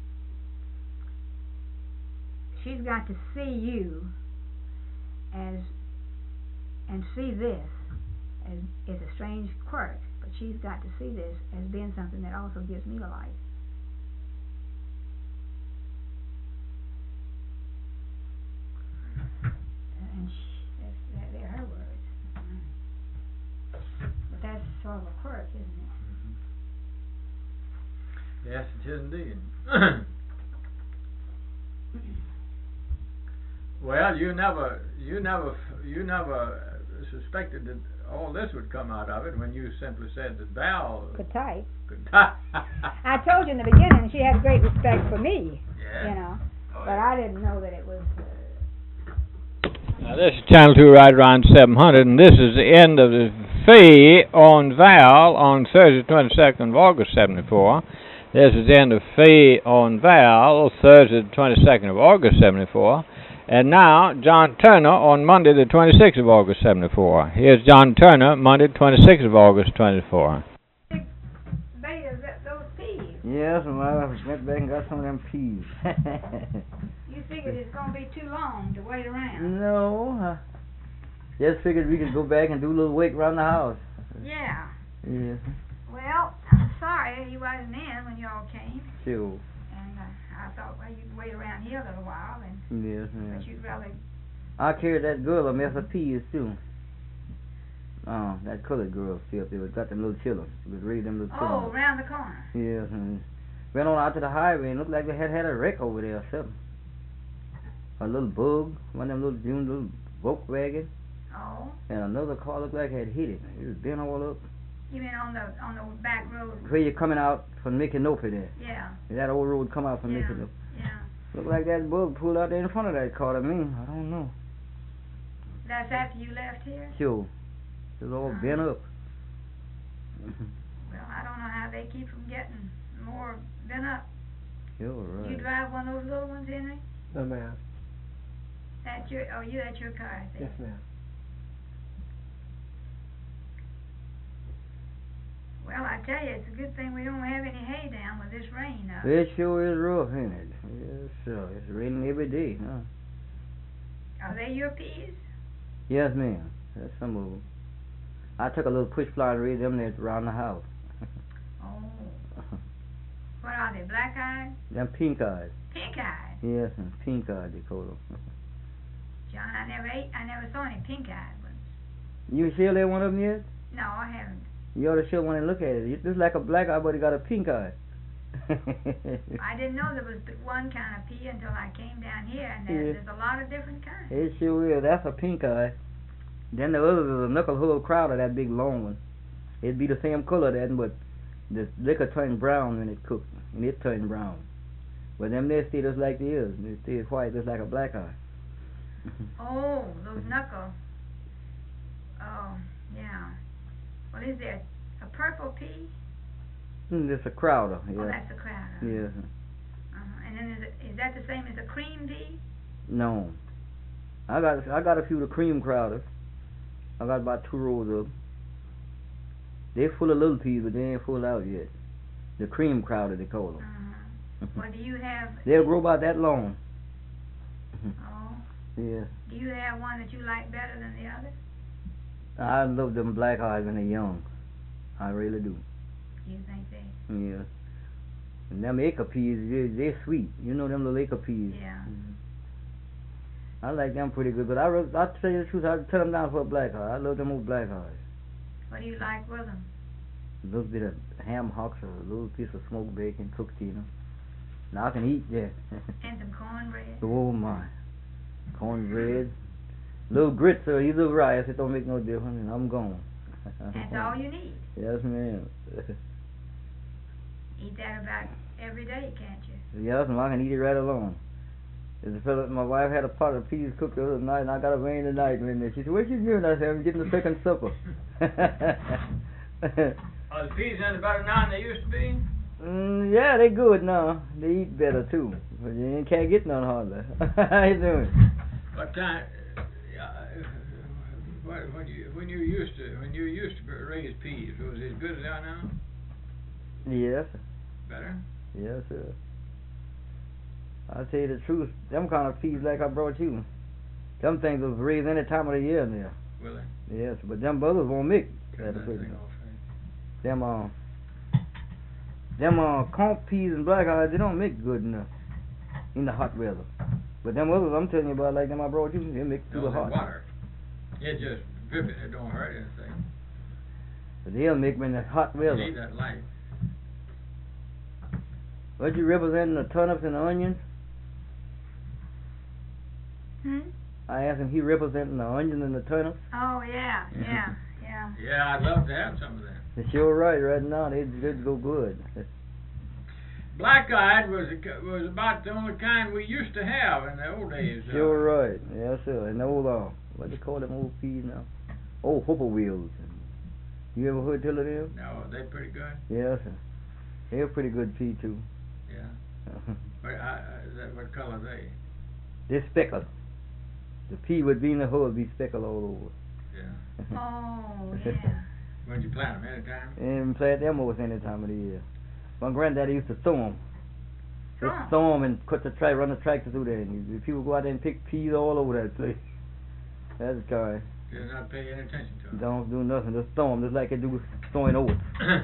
Speaker 2: she's got to see you as and see this as is a strange quirk, but she's got to see this as being something that also gives me a life. And she, that's, that, they're her words. But that's sort of a quirk, isn't it?
Speaker 1: Mm-hmm. Yes, it is indeed. Well, you never, you never, you never suspected that all this would come out of it when you simply said that Val
Speaker 2: could type.
Speaker 1: Could type.
Speaker 2: I told you in the beginning she had great respect for me.
Speaker 1: Yeah.
Speaker 2: You know,
Speaker 1: oh,
Speaker 2: but
Speaker 1: yeah.
Speaker 2: I didn't know that it was. Uh,
Speaker 3: Now this is Channel two right around seven hundred, and this is the end of the fee on Val on Thursday, twenty-second of August, seventy-four. This is the end of fee on Val Thursday, twenty-second of August, seventy-four. And now, John Turner on Monday, the twenty-sixth of August, seventy-four. Here's John Turner, Monday, twenty-sixth of August, twenty-four.
Speaker 2: Beta, those peas.
Speaker 4: Yes, and I went back and got some of them peas.
Speaker 2: You figured it's going to be too long to wait around.
Speaker 4: No, I just figured we could go back and do a little work around the house.
Speaker 2: Yeah.
Speaker 4: Yes.
Speaker 2: Well, I'm sorry he wasn't in when you all came.
Speaker 4: Sure.
Speaker 2: And uh, I thought, well, you'd wait around here a little while, and
Speaker 4: Yes, ma'am.
Speaker 2: but you'd rather.
Speaker 4: I carried that girl a mess of peas too. Oh, that colored girl still up there. Got them little children. She was raising them little children.
Speaker 2: Oh, around the corner.
Speaker 4: Yes, and went on out to the highway and looked like they had had a wreck over there or something. A little bug, one of them little June little Volkswagen,
Speaker 2: Oh.
Speaker 4: and another car looked like it had hit it. It was bent all up.
Speaker 2: You mean on the on the back road?
Speaker 4: Where you're coming out from Micanopy there.
Speaker 2: Yeah.
Speaker 4: That old road come out from
Speaker 2: Yeah.
Speaker 4: Micanopy.
Speaker 2: Yeah.
Speaker 4: Looked like that bug pulled out there in front of that car to me. I don't know.
Speaker 2: That's after you left here?
Speaker 4: Sure. It was all
Speaker 2: Uh-huh.
Speaker 4: bent up.
Speaker 2: Well, I don't know how they keep from getting more bent up.
Speaker 4: You're
Speaker 2: Do
Speaker 4: right.
Speaker 2: you drive one of those little ones, Henry?
Speaker 5: No, ma'am.
Speaker 2: That's your, oh, you, that's your car, I think.
Speaker 5: Yes, ma'am.
Speaker 2: Well, I tell you, it's a good thing we don't have any hay down with this rain up.
Speaker 4: It sure is rough, ain't it? Yes, sir. It's raining every day, huh?
Speaker 2: Are they your peas?
Speaker 4: Yes, ma'am. That's some of them. I took a little push plow and raised them there around the house.
Speaker 2: Oh. What are they, black-eyed?
Speaker 4: Them pink eyes.
Speaker 2: Pink-eyed?
Speaker 4: Yes, and pink eyes they call them.
Speaker 2: John, I never ate, I never saw any pink-eyed ones.
Speaker 4: You sure there one of them yet?
Speaker 2: No, I haven't.
Speaker 4: You ought to show one and look at it. It's just like a black eye, but it got a pink eye.
Speaker 2: I didn't know there was but one kind of pea until I came down here, and there,
Speaker 4: Yeah.
Speaker 2: there's a lot of different kinds.
Speaker 4: It sure is. That's a pink eye. Then the other is a knuckle hull crowder, that big long one. It'd be the same color then, but the liquor turned brown when it cooked, and it turned brown. But them they stay just like they is. They stay white just like a black eye.
Speaker 2: Oh, those knuckle. Oh, yeah. Well, is there a purple pea?
Speaker 4: Mm, It's a crowder. Yeah.
Speaker 2: Oh, that's a crowd.
Speaker 4: Yes.
Speaker 2: Uh-huh. And then is, it, is that the same as a cream pea?
Speaker 4: No. I got I got a few of the cream crowders. I got about two rows of them. They full of little peas, but they ain't full out yet. The cream crowder, they call them.
Speaker 2: Uh-huh. Well, do you have...
Speaker 4: They'll grow about that long.
Speaker 2: Oh.
Speaker 4: Yeah.
Speaker 2: Do you have one that you like better than the other?
Speaker 4: I love them black eyes when they're young. I really do.
Speaker 2: You think they...
Speaker 4: Yeah. And them acre peas, they're, they're sweet. You know them little acre peas.
Speaker 2: Yeah.
Speaker 4: Mm-hmm. I like them pretty good, but I, I tell you the truth, I turn them down for a black eye. I love them old black eyes.
Speaker 2: What do you like with them?
Speaker 4: A little bit of ham hocks or a little piece of smoked bacon cooked in them. Now I can eat that.
Speaker 2: And some cornbread?
Speaker 4: Oh my. Cornbread. Little grits or either rice, it don't make no difference, and I'm gone.
Speaker 2: That's all you need.
Speaker 4: Yes, ma'am.
Speaker 2: Eat that about every day, can't you?
Speaker 4: Yes, and I can eat it right along. There's a fella, my wife had a pot of peas cooked the other night, and I got a rain tonight. And she said, "What you doing?" I said, "I'm getting the second supper."
Speaker 1: Are the peas any better now than they used to be?
Speaker 4: Mm, yeah, they good now. They eat better too, but you can't get none hardly. How you doing?
Speaker 1: What kind? Uh, what, when you when you used to when you used to raise peas, was it as good as they are now?
Speaker 4: Yes.
Speaker 1: Better?
Speaker 4: Yes, sir. I'll tell you the truth. Them kind of peas like I brought you, them things will raise any time of the year now.
Speaker 1: Will they?
Speaker 4: Yes, but them others won't make.
Speaker 1: Cut
Speaker 4: That
Speaker 1: that thing off, eh?
Speaker 4: Them uh, them uh, corn peas and black eyes, they don't make good enough in the hot weather. But them others I'm telling you about, like them I brought you, they make through
Speaker 1: No,
Speaker 4: the
Speaker 1: they
Speaker 4: hot.
Speaker 1: water. It just dripping. It don't hurt anything.
Speaker 4: But they'll make me in the hot
Speaker 1: You
Speaker 4: weather.
Speaker 1: need that light.
Speaker 4: What you representing, the turnips and the onions?
Speaker 2: Hmm?
Speaker 4: I asked him, he representing the onions and the turnips?
Speaker 2: Oh, yeah, yeah, yeah.
Speaker 1: Yeah, I'd love to have some of that.
Speaker 4: It's sure right, right now, they would go good.
Speaker 1: Black-eyed was a, was about the only kind we used to have in the old days. Uh,
Speaker 4: Sure right, yes sir. And the old, uh, what they call them old peas now? Old hooper wheels. You ever heard tell of them?
Speaker 1: No, they pretty good.
Speaker 4: Yes sir. They're pretty good pea too.
Speaker 1: Yeah. What, uh, that, what color are they?
Speaker 4: They're speckled. The pea would be in the hood, be speckled all over.
Speaker 1: Yeah.
Speaker 2: Oh, yeah.
Speaker 1: When'd you plant them? Anytime?
Speaker 4: And plant them almost any time of the year. My granddaddy used to sow them.
Speaker 2: Throw
Speaker 4: Just
Speaker 2: 'em?
Speaker 4: sow them and cut the track, run the tractor through there. And you, people go out there and pick peas all over that place. That's the kind.
Speaker 1: Did not pay any attention to them.
Speaker 4: Don't do nothing, just sow them, just like they do sowing oats.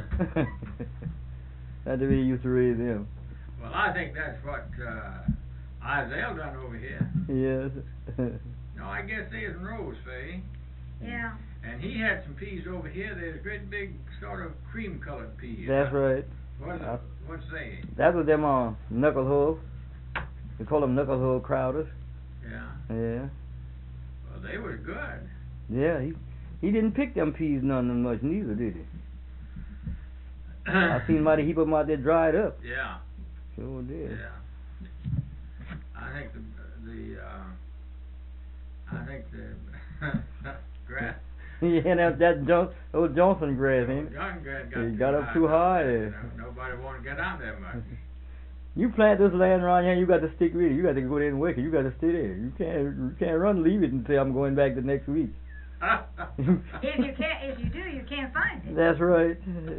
Speaker 4: That's the way you used to raise them.
Speaker 1: Well, I think that's what uh, Isaiah done over here.
Speaker 4: Yes.
Speaker 1: No, I guess there's in Rose, Faye.
Speaker 2: Yeah.
Speaker 1: And he had some peas over here. There's great big sort of cream-colored peas.
Speaker 4: That's right.
Speaker 1: What
Speaker 4: Uh,
Speaker 1: what's they?
Speaker 4: That was them uh, knuckle hoof. We call them knuckle hoof crowders.
Speaker 1: Yeah.
Speaker 4: Yeah.
Speaker 1: Well, they were good.
Speaker 4: Yeah, he he didn't pick them peas none much neither, did he? I seen mighty heap of them out there dried up.
Speaker 1: Yeah.
Speaker 4: Sure did.
Speaker 1: Yeah. I think the the uh, I think the grass.
Speaker 4: Yeah, that that John, old Johnson grass, ain't it?
Speaker 1: Young grass got
Speaker 4: He
Speaker 1: too
Speaker 4: got up
Speaker 1: high
Speaker 4: too
Speaker 1: down
Speaker 4: high
Speaker 1: there.
Speaker 4: there.
Speaker 1: No, nobody wanted to get out there much.
Speaker 4: You plant this land around here, you got to stick with it. You got to go there and work it. You got to stay there. You can't you can't run and leave it and say I'm going back the next week.
Speaker 2: If you can't, if you do, you can't find it.
Speaker 4: That's right.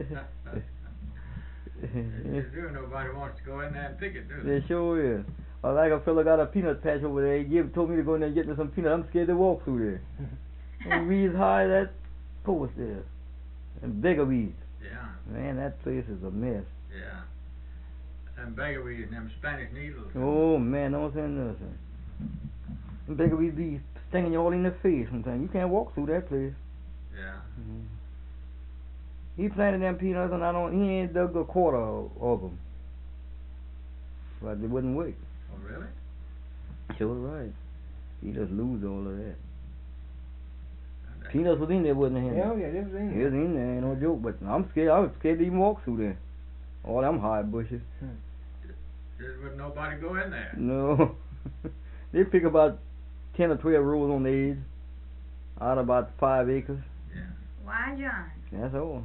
Speaker 1: If you do, nobody wants to go in there and pick it, do they?
Speaker 4: They sure is. Well, like a fella got a peanut patch over there. He give, told me to go in there and get me some peanut. I'm scared to walk through there. And weeds high that post there. And beggar weeds.
Speaker 1: Yeah.
Speaker 4: Man, that place is a mess.
Speaker 1: Yeah. And beggar weeds and them Spanish needles.
Speaker 4: Oh, man, don't say nothing. Them beggar weeds be stinging you all in the face sometimes. You can't walk through that place.
Speaker 1: Yeah.
Speaker 4: Mm-hmm. He planted them peanuts and I don't, he ain't dug a quarter of them. But they wouldn't wait.
Speaker 1: Oh, really?
Speaker 4: Sure right. He just lose all of that. Peanuts was in there, wasn't it?
Speaker 5: Yeah, yeah, they was in
Speaker 4: It
Speaker 5: there.
Speaker 4: was in there, ain't no joke. But I'm scared. I was scared to even walk through there. All them high bushes.
Speaker 1: There wouldn't nobody go in there.
Speaker 4: No. They pick about ten or twelve rows on the edge, out of about five acres.
Speaker 1: Yeah.
Speaker 2: Why, John?
Speaker 4: That's all.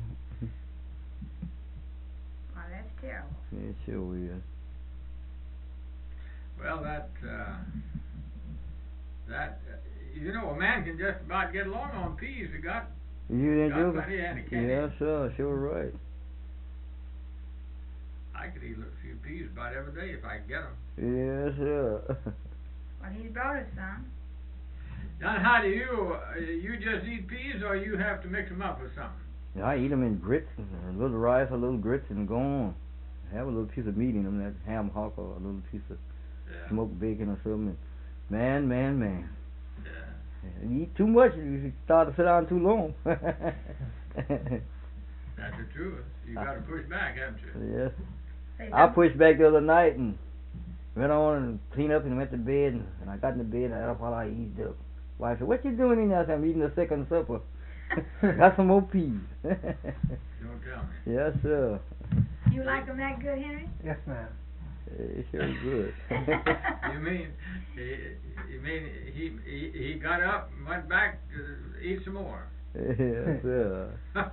Speaker 2: Well, that's terrible.
Speaker 4: It sure is.
Speaker 1: Well, that, uh, that, uh, you know, a man can just about get along on peas. We got,
Speaker 4: You didn't
Speaker 1: got
Speaker 4: do
Speaker 1: plenty of any, can't
Speaker 4: Yeah, sure, sure right.
Speaker 1: I could eat a few peas about every day if I could get them.
Speaker 4: Yes, sir.
Speaker 2: Well, he's brought us some.
Speaker 1: Now, how do you, uh, you just eat peas or you have to mix them up with something?
Speaker 4: Yeah, I eat them in grits, a little rice, a little grits, and go on. Have a little piece of meat in them, that ham hock or a little piece of
Speaker 1: Yeah.
Speaker 4: smoked bacon or something. Man, man, man.
Speaker 1: Yeah.
Speaker 4: You eat too much, you start to sit down too long.
Speaker 1: That's the truth. You got to push back, haven't you?
Speaker 4: Yes.
Speaker 2: Say
Speaker 4: I
Speaker 2: some-
Speaker 4: pushed back the other night and went on and cleaned up and went to bed. And, and I got in the bed and I got up while I eased up. Wife said, "What you doing in there?" I said, "I'm eating the second supper." Got some more peas.
Speaker 1: Don't tell me.
Speaker 4: Yes, sir.
Speaker 2: You like them that good, Henry?
Speaker 5: Yes, ma'am.
Speaker 4: It sure good.
Speaker 1: You mean, you mean he, he he got up and went back to eat some more?
Speaker 4: Yes, sir.
Speaker 1: Well,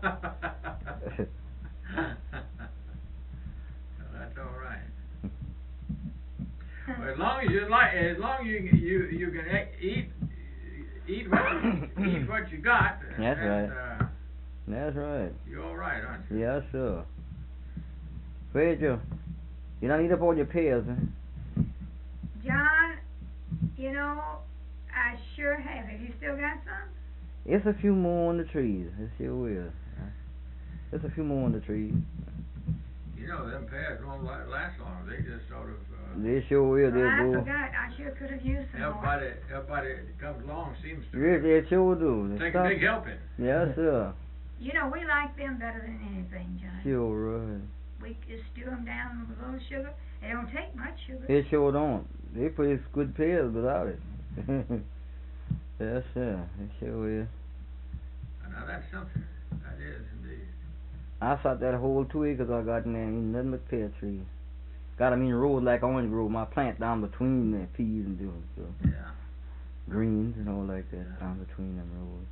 Speaker 1: that's all right. Well, as long as you like, as long as you you you can e- eat eat what you, eat what you got.
Speaker 4: That's
Speaker 1: and,
Speaker 4: right.
Speaker 1: Uh,
Speaker 4: That's right.
Speaker 1: you're all right, aren't you?
Speaker 4: Yes, sir. Where's your... You don't eat up all your pears, huh?
Speaker 2: John, you know, I sure have. Have you still got some?
Speaker 4: It's a few more on the trees. It sure will. There's a few more on the trees.
Speaker 1: You know, them pears won't la- last long. They just sort of. Uh,
Speaker 4: They sure will.
Speaker 2: Well, I
Speaker 4: They'll go...
Speaker 2: forgot. I sure could have used some more.
Speaker 1: everybody, everybody that comes along seems to
Speaker 4: Yes, they sure do. They
Speaker 1: take
Speaker 4: stop-
Speaker 1: a big helping.
Speaker 4: Yes, sir.
Speaker 2: You know, we like them better than anything, John.
Speaker 4: Sure right.
Speaker 2: We just stew them down with a little sugar. They don't take much sugar.
Speaker 4: They sure don't. They pretty good pears without it. Yes, sir. They sure will.
Speaker 1: Now that's something. That is indeed.
Speaker 4: I shot that whole two acres I got in there, ain't nothing but pear trees. Got 'em in rows like orange grove. My plant down between the peas and doing so.
Speaker 1: Yeah.
Speaker 4: Greens and all like that down between them rows.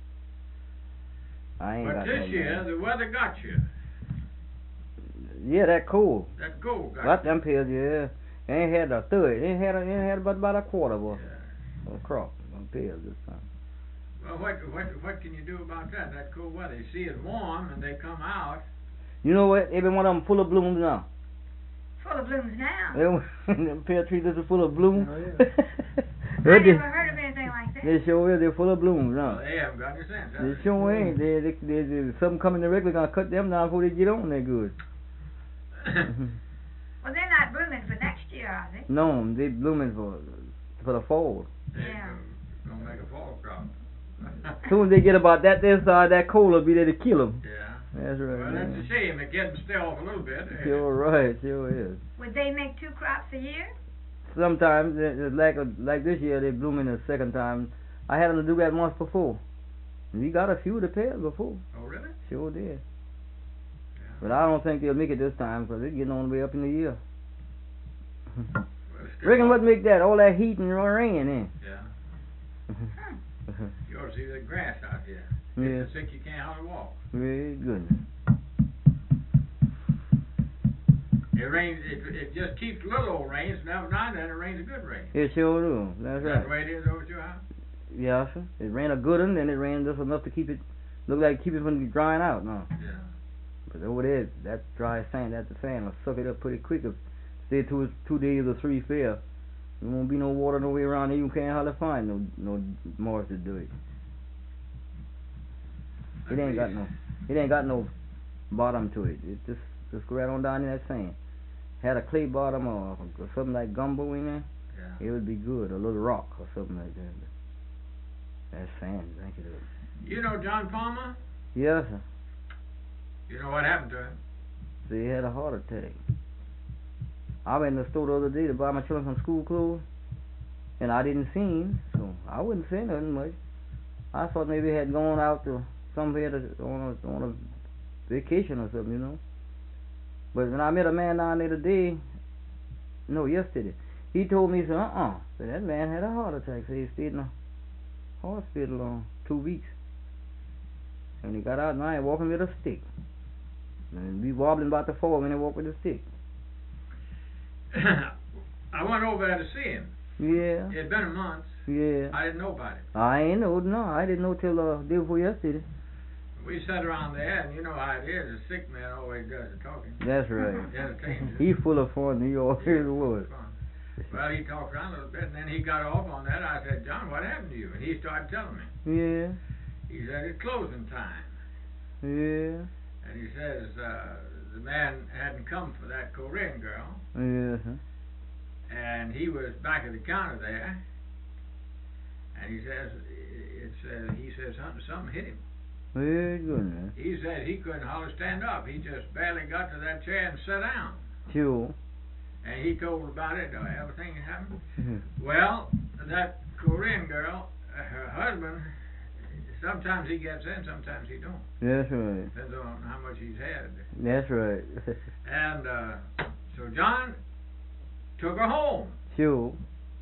Speaker 4: I ain't
Speaker 1: But
Speaker 4: got
Speaker 1: this
Speaker 4: no
Speaker 1: year
Speaker 4: land.
Speaker 1: the weather got you.
Speaker 4: Yeah, that cold.
Speaker 1: That gold got
Speaker 4: Got
Speaker 1: you.
Speaker 4: them pears, yeah. They ain't had a third. They ain't had a, they ain't had about about a quarter of a,
Speaker 1: Yeah.
Speaker 4: a crop of pears this time.
Speaker 1: Well, what what what can you do about that? That cold weather. You see it's warm and they come out.
Speaker 4: You know what? Every one of them full of blooms now.
Speaker 2: Full of blooms now.
Speaker 4: Them them pear trees is full of bloom.
Speaker 5: Oh, yeah.
Speaker 2: I
Speaker 4: They
Speaker 2: never
Speaker 4: just-
Speaker 2: heard of anything like that.
Speaker 4: They sure is. They're full of blooms
Speaker 1: Well,
Speaker 4: now.
Speaker 1: they haven't got any sense. have
Speaker 4: They
Speaker 1: they?
Speaker 4: sure ain't. They, they, they, they, something coming directly gonna cut them down before they get on there good.
Speaker 2: Well, they're not blooming for next year, are they?
Speaker 4: No, they blooming for for the fall.
Speaker 1: They
Speaker 2: Yeah.
Speaker 1: gonna make a fall crop.
Speaker 4: Soon as they get about that this side, that cold will be there to kill them.
Speaker 1: Yeah.
Speaker 4: That's right.
Speaker 1: Well, that's
Speaker 4: yeah.
Speaker 1: a shame. It gets them stay off a little bit. eh?
Speaker 4: Sure right, sure is.
Speaker 2: Would they make two crops a year?
Speaker 4: Sometimes, uh, uh, like uh, like this year, they blooming the second time. I had them to do that once before. We got a few of the pears before.
Speaker 1: Oh, really?
Speaker 4: Sure did.
Speaker 1: Yeah.
Speaker 4: But I don't think they'll make it this time because they're getting on the way up in the year.
Speaker 1: Well, still-
Speaker 4: Reckon what make that? All that heat and rain, eh?
Speaker 1: Yeah.
Speaker 2: Huh.
Speaker 1: You ought to see the grass out here.
Speaker 4: Yeah.
Speaker 1: It's so thick you can't hardly walk.
Speaker 4: Very good.
Speaker 1: It rains. It, it just keeps little old rains. Now now and then it rains a good rain.
Speaker 4: It sure do. That's
Speaker 1: Is that
Speaker 4: right.
Speaker 1: the way it is over at your house?
Speaker 4: Yeah, sir. It rained a good one, then it rained just enough to keep it, look like keep it from drying out. No.
Speaker 1: Yeah.
Speaker 4: But over there, that dry sand, that the sand will suck it up pretty quick. If stay two two days or three fair, there won't be no water no way around here. You can't hardly find no no moors to do it. It ain't got no, it ain't got no bottom to it. It just just go right on down in that sand. Had a clay bottom or, or something like gumbo in there,
Speaker 1: Yeah.
Speaker 4: it would be good. A little rock or something like that. That's sand. Thank you.
Speaker 1: You know John Palmer?
Speaker 4: Yes, sir.
Speaker 1: You know what happened to him?
Speaker 4: So he had a heart attack. I went in the store the other day to buy my children some school clothes, and I didn't see him, so I wouldn't say nothing much. I thought maybe he had gone out to somewhere to, on a on a vacation or something, you know. But when I met a man down there today, no, yesterday, he told me, he said, uh-uh, so that man had a heart attack. So he stayed in the hospital on two weeks. And he got out and I ain't walking with a stick. And be wobbling about the fall when he walk with a stick.
Speaker 1: I went over there to see him.
Speaker 4: Yeah,
Speaker 1: It had been a month.
Speaker 4: yeah.
Speaker 1: I didn't know about it.
Speaker 4: I ain't know, no, I didn't know till uh, day before yesterday.
Speaker 1: We sat around there, and you know how it is. A sick man always does the talking.
Speaker 4: That's right.
Speaker 1: Entertains us.
Speaker 4: He's full of fun. He always was.
Speaker 1: Well, he talked around a little bit, and then he got off on that. I said, John, what happened to you? And he started telling me.
Speaker 4: Yeah.
Speaker 1: He said, it's closing time.
Speaker 4: Yeah.
Speaker 1: And he says, uh, the man hadn't come for that Korean girl.
Speaker 4: Yeah.
Speaker 1: And he was back at the counter there. And he says, it's, uh, he says something, something hit him.
Speaker 4: Very good, man.
Speaker 1: He said he couldn't hardly stand up. He just barely got to that chair and sat down.
Speaker 4: Sure.
Speaker 1: And he told about it, uh, everything that happened. Well, that Korean girl, uh, her husband, sometimes he gets in, sometimes he don't.
Speaker 4: That's right.
Speaker 1: Depends on how much he's had.
Speaker 4: That's right.
Speaker 1: And uh, so John took her home.
Speaker 4: Sure.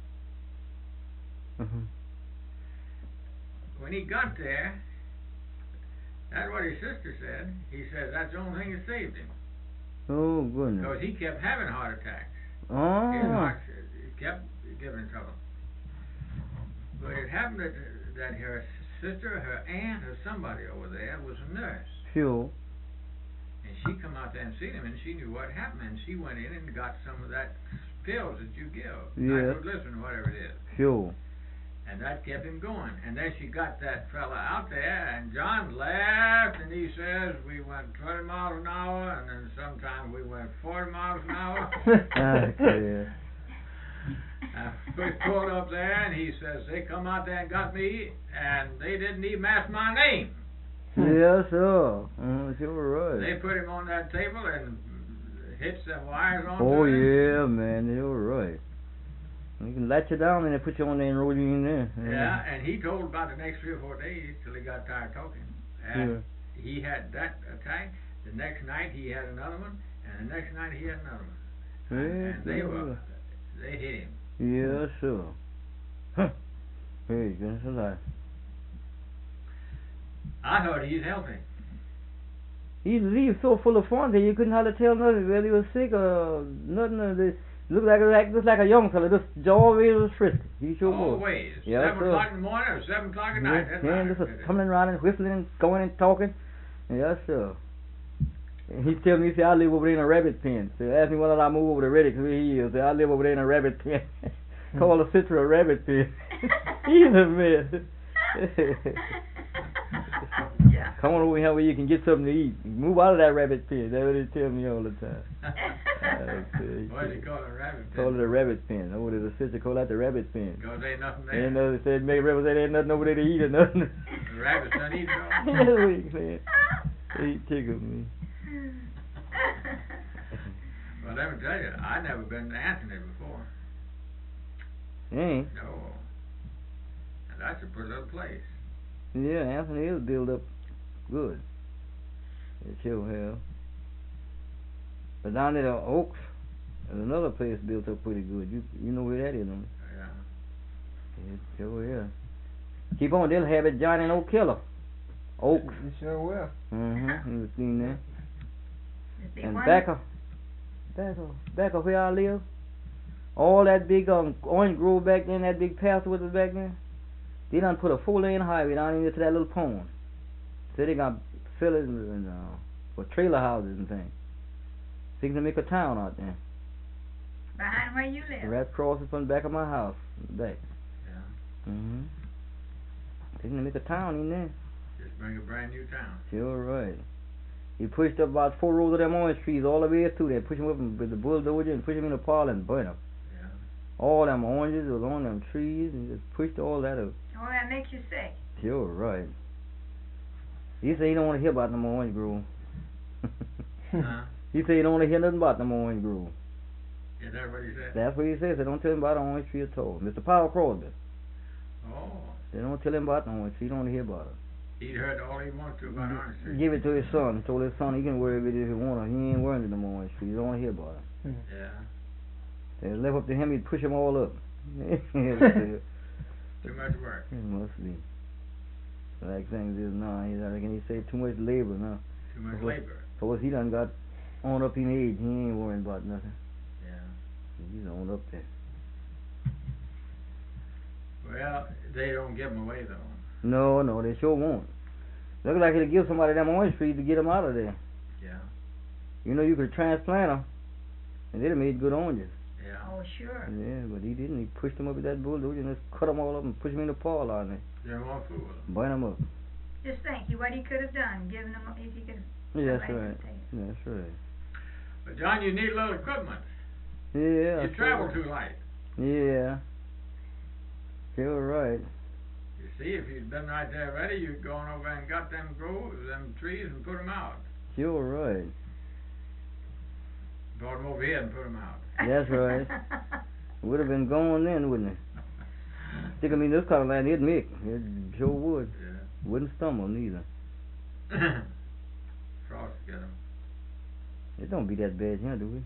Speaker 4: Uh-huh.
Speaker 1: When he got there, that's what his sister said. He said that's the only thing that saved him.
Speaker 4: Oh, goodness.
Speaker 1: Because he kept having heart attacks.
Speaker 4: Oh.
Speaker 1: His heart kept giving trouble. But it happened that, that her sister, her aunt, or somebody over there was a nurse.
Speaker 4: Sure.
Speaker 1: And she come out there and seen him, and she knew what happened, and she went in and got some of that pills that you give.
Speaker 4: Yeah.
Speaker 1: Nitroglycerin, whatever it is.
Speaker 4: Sure.
Speaker 1: And that kept him going. And then she got that fella out there, and John laughed, and he says, we went twenty miles an hour, and then sometimes we went forty miles an hour.
Speaker 4: Okay.
Speaker 1: uh, we pulled up there, and he says, they come out there and got me, and they didn't even ask my name.
Speaker 4: Yeah, sure. Mm, sure right.
Speaker 1: They put him on that table and hit some wires on
Speaker 4: Oh,
Speaker 1: him.
Speaker 4: yeah, man, you're right. You can let you down and they put you on there and roll you in there.
Speaker 1: Yeah, yeah, and he told about the next three or four days till he got tired talking. And
Speaker 4: yeah.
Speaker 1: he had that attack. The next night he had another one, and the next night he had another one.
Speaker 4: Yeah,
Speaker 1: and, and they
Speaker 4: yeah.
Speaker 1: were, they hit him.
Speaker 4: Yeah, sure. Huh. Hey, goodness alive.
Speaker 1: I heard he's healthy.
Speaker 4: He he's so full of fun that you couldn't hardly tell nothing whether he was sick or nothing. Or this looked like like just like a young fella. Just always was frisky. He sure was.
Speaker 1: Always.
Speaker 4: Yeah,
Speaker 1: seven
Speaker 4: sure.
Speaker 1: o'clock in the morning or seven o'clock at night.
Speaker 4: Yeah,
Speaker 1: That's
Speaker 4: yeah,
Speaker 1: right.
Speaker 4: just was coming around and whistling and going and talking. Yeah, sure. And he tell me, he said, I live over there in a rabbit pen. So ask me whether I move over to Reddick where he is. Say, I live over there in a rabbit pen. Call the Citra a rabbit pen. He's a man.
Speaker 2: Yeah.
Speaker 4: Come on over here where you can get something to eat. Move out of that rabbit pen. That's what they tell me all the time.
Speaker 1: Why do you call it a rabbit pen?
Speaker 4: Call it a rabbit pen. Over there, the sister call that the rabbit pen.
Speaker 1: Because there ain't nothing there.
Speaker 4: Ain't nothing, said, make rabbits say there ain't nothing over there to eat or nothing.
Speaker 1: The rabbits don't eat at all.
Speaker 4: That's what he said. He tickled me.
Speaker 1: Well, let me tell you, I'd never been to Anthony before.
Speaker 4: Ain't.
Speaker 1: No. And that's a pretty little place.
Speaker 4: Yeah, Anthony is built up good. It sure have. But down there, the Oaks, there's another place built up pretty good. You you know where that is, don't you?
Speaker 1: Yeah.
Speaker 4: It sure is. Keep on, they'll have it Johnny No Killer. Oaks.
Speaker 5: You sure will.
Speaker 4: Mm-hmm. You seen that? And
Speaker 2: one?
Speaker 4: back up, back up, back up where I live. All that big um, orange grove back there, that big path with us back there. They done put a four lane highway down into that little pond. So they got fillers and uh, for trailer houses and things. Fixing to make a town out there.
Speaker 2: Behind where you live?
Speaker 4: Right across from the back of my house, back.
Speaker 1: Yeah.
Speaker 4: Mm-hmm. Fixing to make a town in there.
Speaker 1: Just bring a brand new town.
Speaker 4: Sure right. He pushed up about four rows of them orange trees all the way through there, push them up with the bulldozer and push them in the pile and burn them.
Speaker 1: Yeah.
Speaker 4: All them oranges was on them trees and just pushed all that up.
Speaker 2: Oh, that makes you sick.
Speaker 4: Sure right. He said he don't want to hear about them orange grove.
Speaker 1: Huh?
Speaker 4: He said he don't want to hear nothing about them orange grove.
Speaker 1: Is that what he said?
Speaker 4: That's what he says. They don't tell him about the orange tree at all. Mister Powell Crosby.
Speaker 1: Oh.
Speaker 4: They don't tell him about the orange tree. He don't want to hear about it.
Speaker 1: He'd heard all he wanted to about orange trees.
Speaker 4: Give it to his son. Told his son he can worry with it if he want to. He ain't worrying with them orange trees. He don't want to hear about it.
Speaker 1: Yeah.
Speaker 4: They left up to him, he'd push them all up.
Speaker 1: Too much work.
Speaker 4: It must be. Like things is now, he, I reckon he saved too much labor now.
Speaker 1: Too much
Speaker 4: What-
Speaker 1: labor.
Speaker 4: So what he done got on up in age, he ain't worrying about nothing.
Speaker 1: Yeah.
Speaker 4: He's on up there.
Speaker 1: Well, they don't give them away though.
Speaker 4: No, no, they sure won't. Look like it'll give somebody them orange trees to get them out of there.
Speaker 1: Yeah.
Speaker 4: You know, you could transplant them, and they'd have made good oranges.
Speaker 1: Yeah.
Speaker 2: Oh, sure.
Speaker 4: Yeah, but he didn't. He pushed them up with that bulldozer and just cut them all up and pushed them in the parlor on there.
Speaker 1: They're more fool.
Speaker 4: Burn them up.
Speaker 2: Just think, what he could have done, given them, if he could.
Speaker 4: Yeah, that's
Speaker 2: somebody
Speaker 4: right.
Speaker 2: could take it.
Speaker 4: That's right.
Speaker 1: But John, you need a little equipment.
Speaker 4: Yeah.
Speaker 1: You travel too light.
Speaker 4: Yeah. You're right.
Speaker 1: You see, if you'd been right there ready, you'd gone over and got them groves, them trees, and put them out.
Speaker 4: You're right.
Speaker 1: Brought them over here and put them out.
Speaker 4: That's right. Would have been gone then, wouldn't it? Stick 'em in this kind of land, it'd make. It sure would.
Speaker 1: Yeah.
Speaker 4: Wouldn't stumble neither.
Speaker 1: Frost get them.
Speaker 4: It don't be that bad here, do we?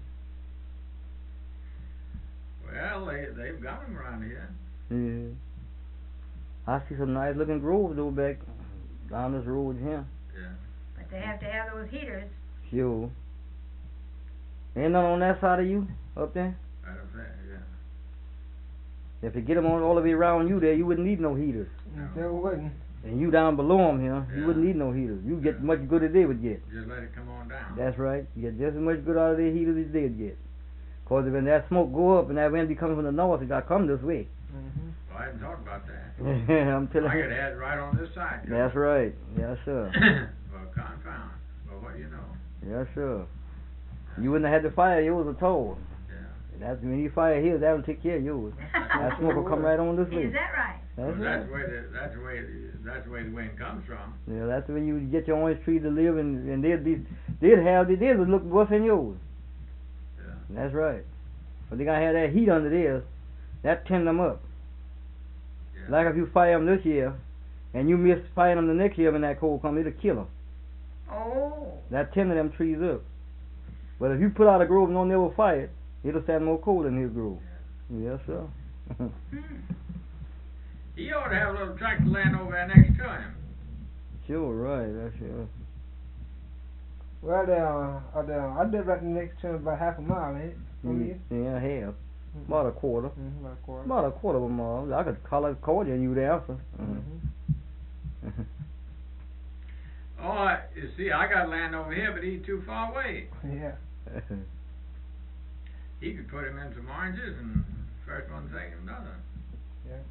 Speaker 1: Well, they they've got them around here.
Speaker 4: Yeah. I see some nice looking groves though back down this road here.
Speaker 1: Yeah.
Speaker 2: But they have to have those heaters.
Speaker 4: Sure. Ain't none on that side of you up there?
Speaker 1: I don't think. Yeah.
Speaker 4: If you get them on all the way around you there, you wouldn't need no heaters.
Speaker 1: No.
Speaker 5: There wouldn't.
Speaker 4: And you down below 'em here,
Speaker 1: Yeah.
Speaker 4: you wouldn't need no heaters. You get much good as they would get.
Speaker 1: Just let it come on down.
Speaker 4: That's right. You get just as much good out of their heaters as they'd get. Cause when that smoke go up and that wind be coming from the north, it got to come this way.
Speaker 5: Mm-hmm.
Speaker 1: Well, I hadn't thought about that.
Speaker 4: I'm telling
Speaker 1: I
Speaker 4: you.
Speaker 1: could have had it right on this side.
Speaker 4: That's right. Yes, sir.
Speaker 1: Well, confound. Well, what do you know?
Speaker 4: Yes, sir. You wouldn't have had to fire yours at all.
Speaker 1: Yeah.
Speaker 4: That's when you fire his, that'll take care of yours. That smoke will come right on this way.
Speaker 2: Is that right?
Speaker 1: Well,
Speaker 4: That's
Speaker 1: that's
Speaker 4: right.
Speaker 1: where the that's the way that's the way the wind comes from.
Speaker 4: Yeah, that's the way you would get your orange tree to live, and and they'd be they'd have they did would look worse than yours.
Speaker 1: Yeah.
Speaker 4: That's right. But they gotta have that heat under theirs. That tend them up.
Speaker 1: Yeah.
Speaker 4: Like if you fire them this year, and you miss firing them the next year when that cold comes, it'll kill them.
Speaker 2: Oh.
Speaker 4: That tend them trees up. But if you put out a grove and don't never fire it, it'll stand more cold in his grove. Yes, sir.
Speaker 2: Hmm.
Speaker 1: He ought to have a little tract of land over there next to him.
Speaker 4: Sure, right. That's sure.
Speaker 5: Well, there, uh, there, I live right next to him, about half a mile, ain't it? From
Speaker 4: Mm,
Speaker 5: you?
Speaker 4: yeah, I have.
Speaker 5: Mhm.
Speaker 4: About a quarter.
Speaker 5: Mhm, about a quarter.
Speaker 4: About a quarter of a mile. I could call it call you and you the answer.
Speaker 5: Mhm.
Speaker 1: Oh, I, you see, I got land over here, but he's too far away.
Speaker 5: Yeah.
Speaker 1: He could put him in some oranges, and first one thing another.
Speaker 5: Yeah.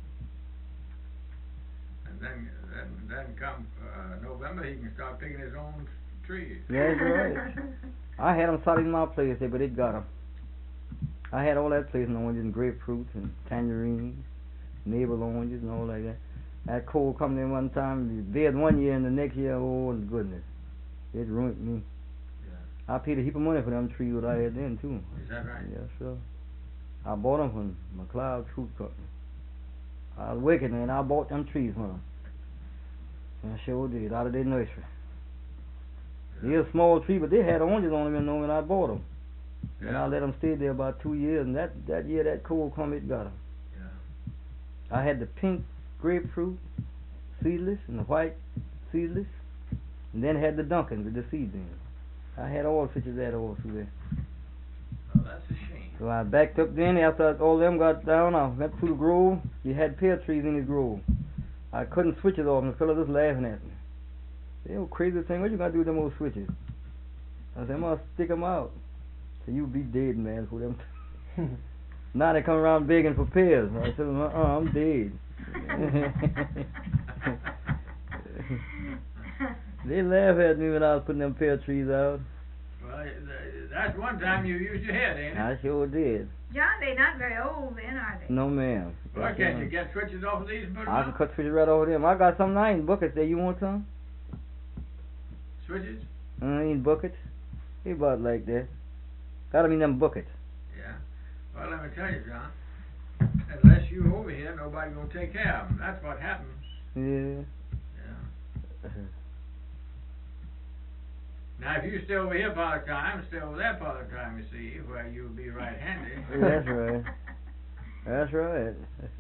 Speaker 1: And then, then, then come uh, November, he can start picking his own trees.
Speaker 4: That's right. I had them started in my place there, but it got them. I had all that place in oranges and grapefruits and tangerines, navel oranges and all like that. That cold come in one time, bed one year and the next year, oh goodness, it ruined me.
Speaker 1: Yeah.
Speaker 4: I paid a heap of money for them trees that I had then too.
Speaker 1: Is that right?
Speaker 4: Yes, sir. I bought them from McLeod Fruit Company. I was wicked, man. I bought them trees from them. I sure did, out of their nursery. They were a small tree, but they had oranges on them, you know, when I bought them.
Speaker 1: Yeah.
Speaker 4: And I let them stay there about two years, and that, that year that cold come, it got them.
Speaker 1: Yeah.
Speaker 4: I had the pink grapefruit, seedless, and the white seedless, and then had the Duncan with the seeds in it. I had all such as that all through there.
Speaker 1: Well, that's a shame.
Speaker 4: So I backed up then, after all them got down, I went through the grove. You had pear trees in the grove. I couldn't switch it off, and the fellow just laughing at me. They old crazy thing, what you gonna do with them old switches? I said, I'm gonna stick them out. So you be dead, man, for them. Now they come around begging for pears. I said, uh-uh, I'm dead. They laugh at me when I was putting them pear trees out.
Speaker 1: Well, th- that's one time you used your head, ain't it?
Speaker 4: I sure did.
Speaker 2: John, they're not very old then, are they?
Speaker 4: No, ma'am.
Speaker 1: Well,
Speaker 4: Yes,
Speaker 1: can't
Speaker 4: ma'am.
Speaker 1: you get switches off of these and put them
Speaker 4: I can
Speaker 1: out?
Speaker 4: cut switches right over them. I got some nice buckets there. You want some?
Speaker 1: Switches?
Speaker 4: Uh, in buckets. They about like that. Got them in them buckets.
Speaker 1: Yeah. Well, let me tell you, John. Unless you over here, nobody gonna take care of them. That's what happens.
Speaker 4: Yeah.
Speaker 1: Yeah. Now, if you stay over here part of the time, stay over there part of the time, you see, where you'll be right-handed.
Speaker 4: That's right. That's right.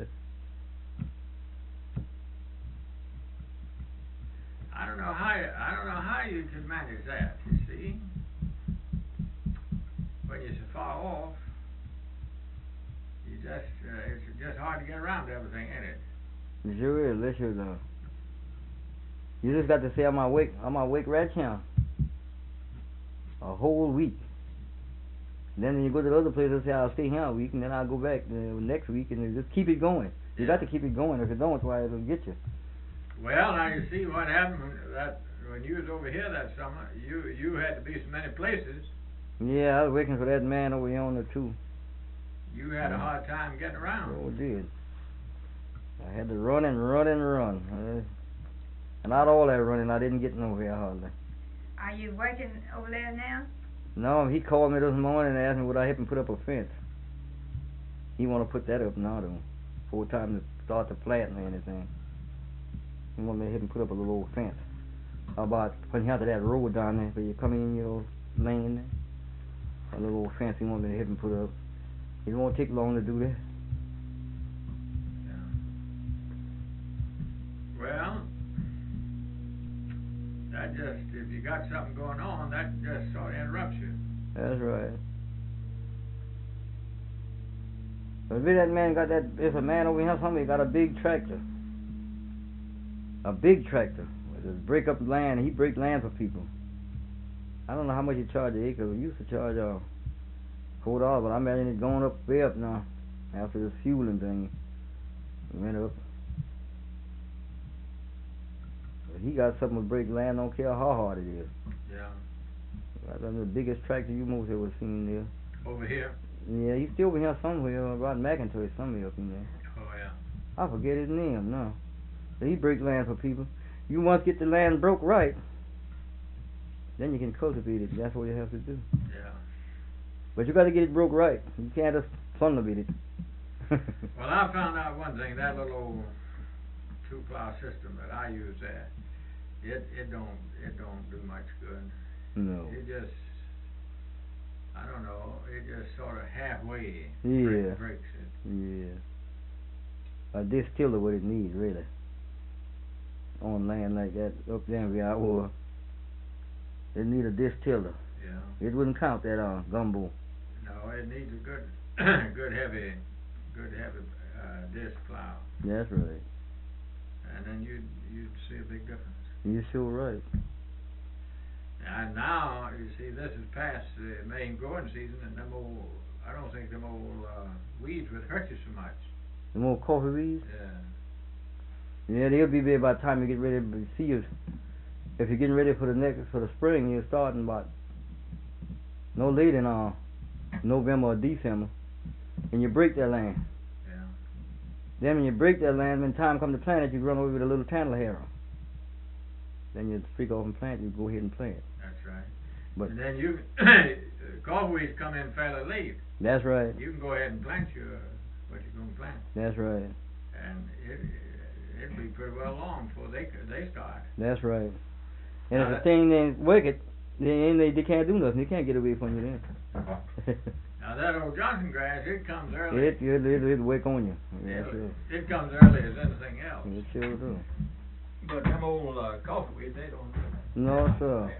Speaker 1: I don't know how you, I don't know how you could manage that. You see, when you're so far off, you just uh, it's just hard to get around to everything, ain't it?
Speaker 4: It sure is. Let you know. You just got to say I'm awake. I'm awake right now. A whole week. Then when you go to the other place, they say I'll stay here a week, and then I'll go back uh, next week, and then just keep it going. You
Speaker 1: Yeah.
Speaker 4: got to keep it going. If you don't, why it'll get you.
Speaker 1: Well, now you see what happened when that when you was over here that summer. You you had to be so many places.
Speaker 4: Yeah, I was working for that man over here on the too.
Speaker 1: You had a hard time getting around.
Speaker 4: Oh, did. I had to run and run and run. Uh, and out all that running, I didn't get nowhere hardly.
Speaker 2: Are you working over there now?
Speaker 4: No, he called me this morning and asked me would I help him put up a fence. He want to put that up now, though. Before time to start the planting or anything. He want me to help him put up a little old fence. How about putting out to that road down there where you come in your lane there? A little old fence he want me to help him put up. It won't take long to do that.
Speaker 1: Yeah. Well, that just, if you got something going on, that just sort of interrupts you.
Speaker 4: That's right. But if that man got that, if a man over here, somebody got a big tractor. A big tractor. Just break up land. He break land for people. I don't know how much he charge an acre. We used to charge uh, four dollars, but I imagine it going up way up now after this fueling thing. It went up. But he got something to break land, don't care how hard it is.
Speaker 1: Yeah.
Speaker 4: That's the biggest tractor you most ever seen there.
Speaker 1: Over here?
Speaker 4: Yeah, he's still over here somewhere, about McIntosh, somewhere up in there.
Speaker 1: Oh, yeah.
Speaker 4: I forget his name now. But he break land for people. You must get the land broke right. Then you can cultivate it. That's what you have to do.
Speaker 1: Yeah.
Speaker 4: But you got to get it broke right. You can't just fundament it.
Speaker 1: Well, I found out one thing. That little old two-plow system that I use there, it it don't it don't do much good.
Speaker 4: No.
Speaker 1: It just, I don't know. It just sort of halfway
Speaker 4: Yeah.
Speaker 1: break, breaks it.
Speaker 4: Yeah. A distiller what it needs, really. On land like that, up there in Iowa, it need a distiller.
Speaker 1: Yeah.
Speaker 4: It wouldn't count that uh, gumbo.
Speaker 1: No, it needs a good, good heavy, good heavy uh, disc plow,
Speaker 4: That's right.
Speaker 1: and then you'd you'd see a big difference.
Speaker 4: You're sure right.
Speaker 1: And now you see this is past the main growing season, and them old, I don't think them old uh, weeds would hurt you so much.
Speaker 4: The more coffee beans?
Speaker 1: Yeah.
Speaker 4: Yeah, they'll be there by the time you get ready to see you. If you're getting ready for the next for the spring, you're starting about no later than uh, November or December, and you break that land.
Speaker 1: Yeah.
Speaker 4: Then when you break that land, when time comes to plant it, you run over with a little tandler harrow. Then you freak off and plant. You go ahead and plant.
Speaker 1: That's right.
Speaker 4: But
Speaker 1: and then you coffee weeds come in fairly late.
Speaker 4: that's right.
Speaker 1: You can go ahead and plant your what you're going to plant,
Speaker 4: That's right.
Speaker 1: and it it'll be pretty well long before they they start.
Speaker 4: That's right. And
Speaker 1: Now
Speaker 4: if the
Speaker 1: that-
Speaker 4: thing ain't wicked, then they they can't do nothing. They can't get away from you then.
Speaker 1: Now that old Johnson grass, it comes early.
Speaker 4: it it it it wake on you. Yeah,
Speaker 1: it,
Speaker 4: sure.
Speaker 1: it comes early as anything else.
Speaker 4: It sure do.
Speaker 1: But them old uh, coffee weeds, they don't do that.
Speaker 4: No sir.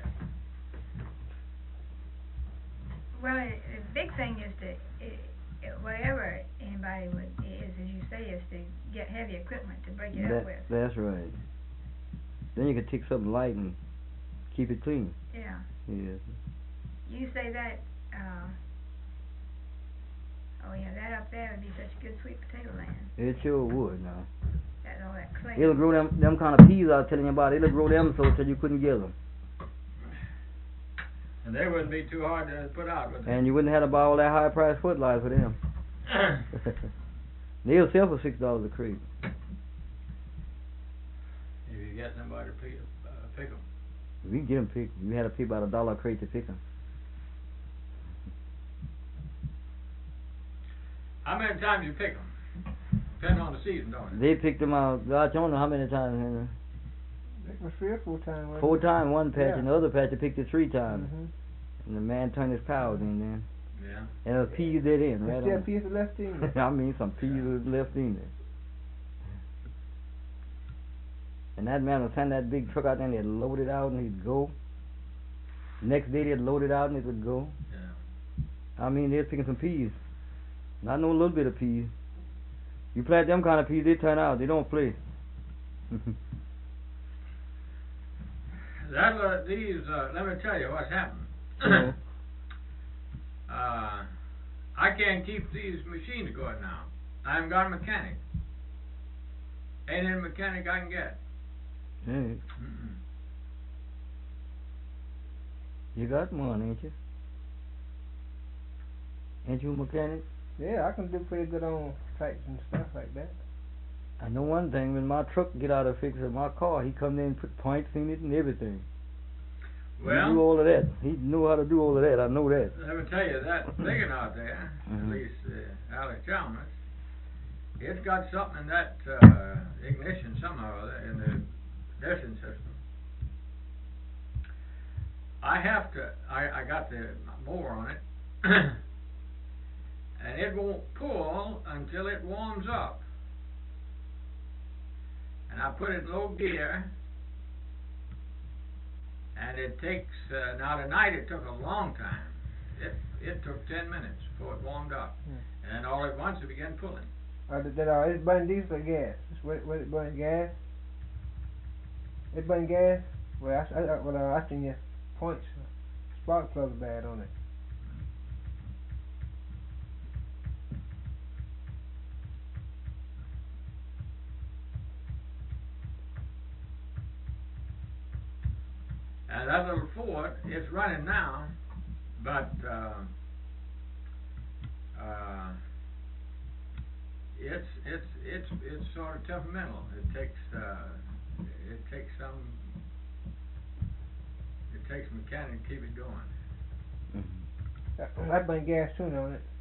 Speaker 2: Well, it, the big thing is to, it, it, whatever anybody would, is, as you say, is to get heavy equipment to break it
Speaker 4: That,
Speaker 2: up with.
Speaker 4: that's right. Then you can take something light and keep it clean.
Speaker 2: Yeah.
Speaker 4: Yeah.
Speaker 2: You say that, uh, oh yeah, that up there would be such good sweet potato land.
Speaker 4: It sure would now.
Speaker 2: That all that clay.
Speaker 4: It'll grow them them kind of peas I was telling you about. It'll grow them so till you couldn't get them.
Speaker 1: And they wouldn't be too hard to put out, would they?
Speaker 4: And you wouldn't have to buy all that high priced fertilizer for them. They'll sell for six dollars a crate.
Speaker 1: If you get somebody to pick, uh, pick them.
Speaker 4: We can get them picked. You had to pay about a dollar a crate to pick them.
Speaker 1: How many times you pick them? Depending on the season, don't it?
Speaker 4: They picked them out. I don't know how many times. Henry.
Speaker 5: It was three or four times. wasn't
Speaker 4: Four
Speaker 5: it?
Speaker 4: times one patch,
Speaker 5: Yeah.
Speaker 4: and the other patch they picked it three times.
Speaker 5: Mhm.
Speaker 4: And the man turned his cows in there.
Speaker 1: Yeah.
Speaker 4: And the peas did in,
Speaker 5: There's
Speaker 4: right
Speaker 5: still
Speaker 4: on.
Speaker 5: pieces left in it.
Speaker 4: I mean, some peas was left in there. And that man would send that big truck out there and they'd load it out and he'd go. Next day they'd load it out and it would go.
Speaker 1: Yeah.
Speaker 4: I mean, they're picking some peas. Not no little bit of peas. You plant them kind of peas, they turn out. They don't play.
Speaker 1: that uh, these. Uh, let me tell you what's happened.
Speaker 5: Yeah.
Speaker 1: uh, I can't keep these machines going now. I haven't got a mechanic. Ain't any mechanic I can get.
Speaker 4: Hey,
Speaker 1: Mm-mm.
Speaker 4: you got one, ain't you? Ain't you a mechanic?
Speaker 5: Yeah, I can do pretty good on tracks and stuff like that.
Speaker 4: I know one thing, when my truck get out of fixing my car, he come in and put points in it and everything.
Speaker 1: Well,
Speaker 4: he do all of that. He know how to do all of that, I know that.
Speaker 1: let me tell you, that thing out there,
Speaker 4: Mhm.
Speaker 1: at least uh, Alex Chalmers, it's got something in that uh, ignition somehow in the ignition system. I have to, I, I got the mower on it, and it won't pull until it warms up. And I put it in low gear, and it takes, uh, now tonight it took a long time. It it took ten minutes before it warmed up.
Speaker 5: Hmm.
Speaker 1: And then all at once it began pulling.
Speaker 5: Uh, did, did, uh, it burn diesel or gas? It's what, what it burn gas? It burn gas? Well, I, I, I- well, uh, I seen your points. Uh, spark plug's bad on it.
Speaker 1: And that little Ford, it's running now, but uh, uh, it's it's it's it's sort of temperamental. It takes uh, it takes some it takes a mechanic to keep it going.
Speaker 4: Mhm.
Speaker 5: That, that burn gas too on it.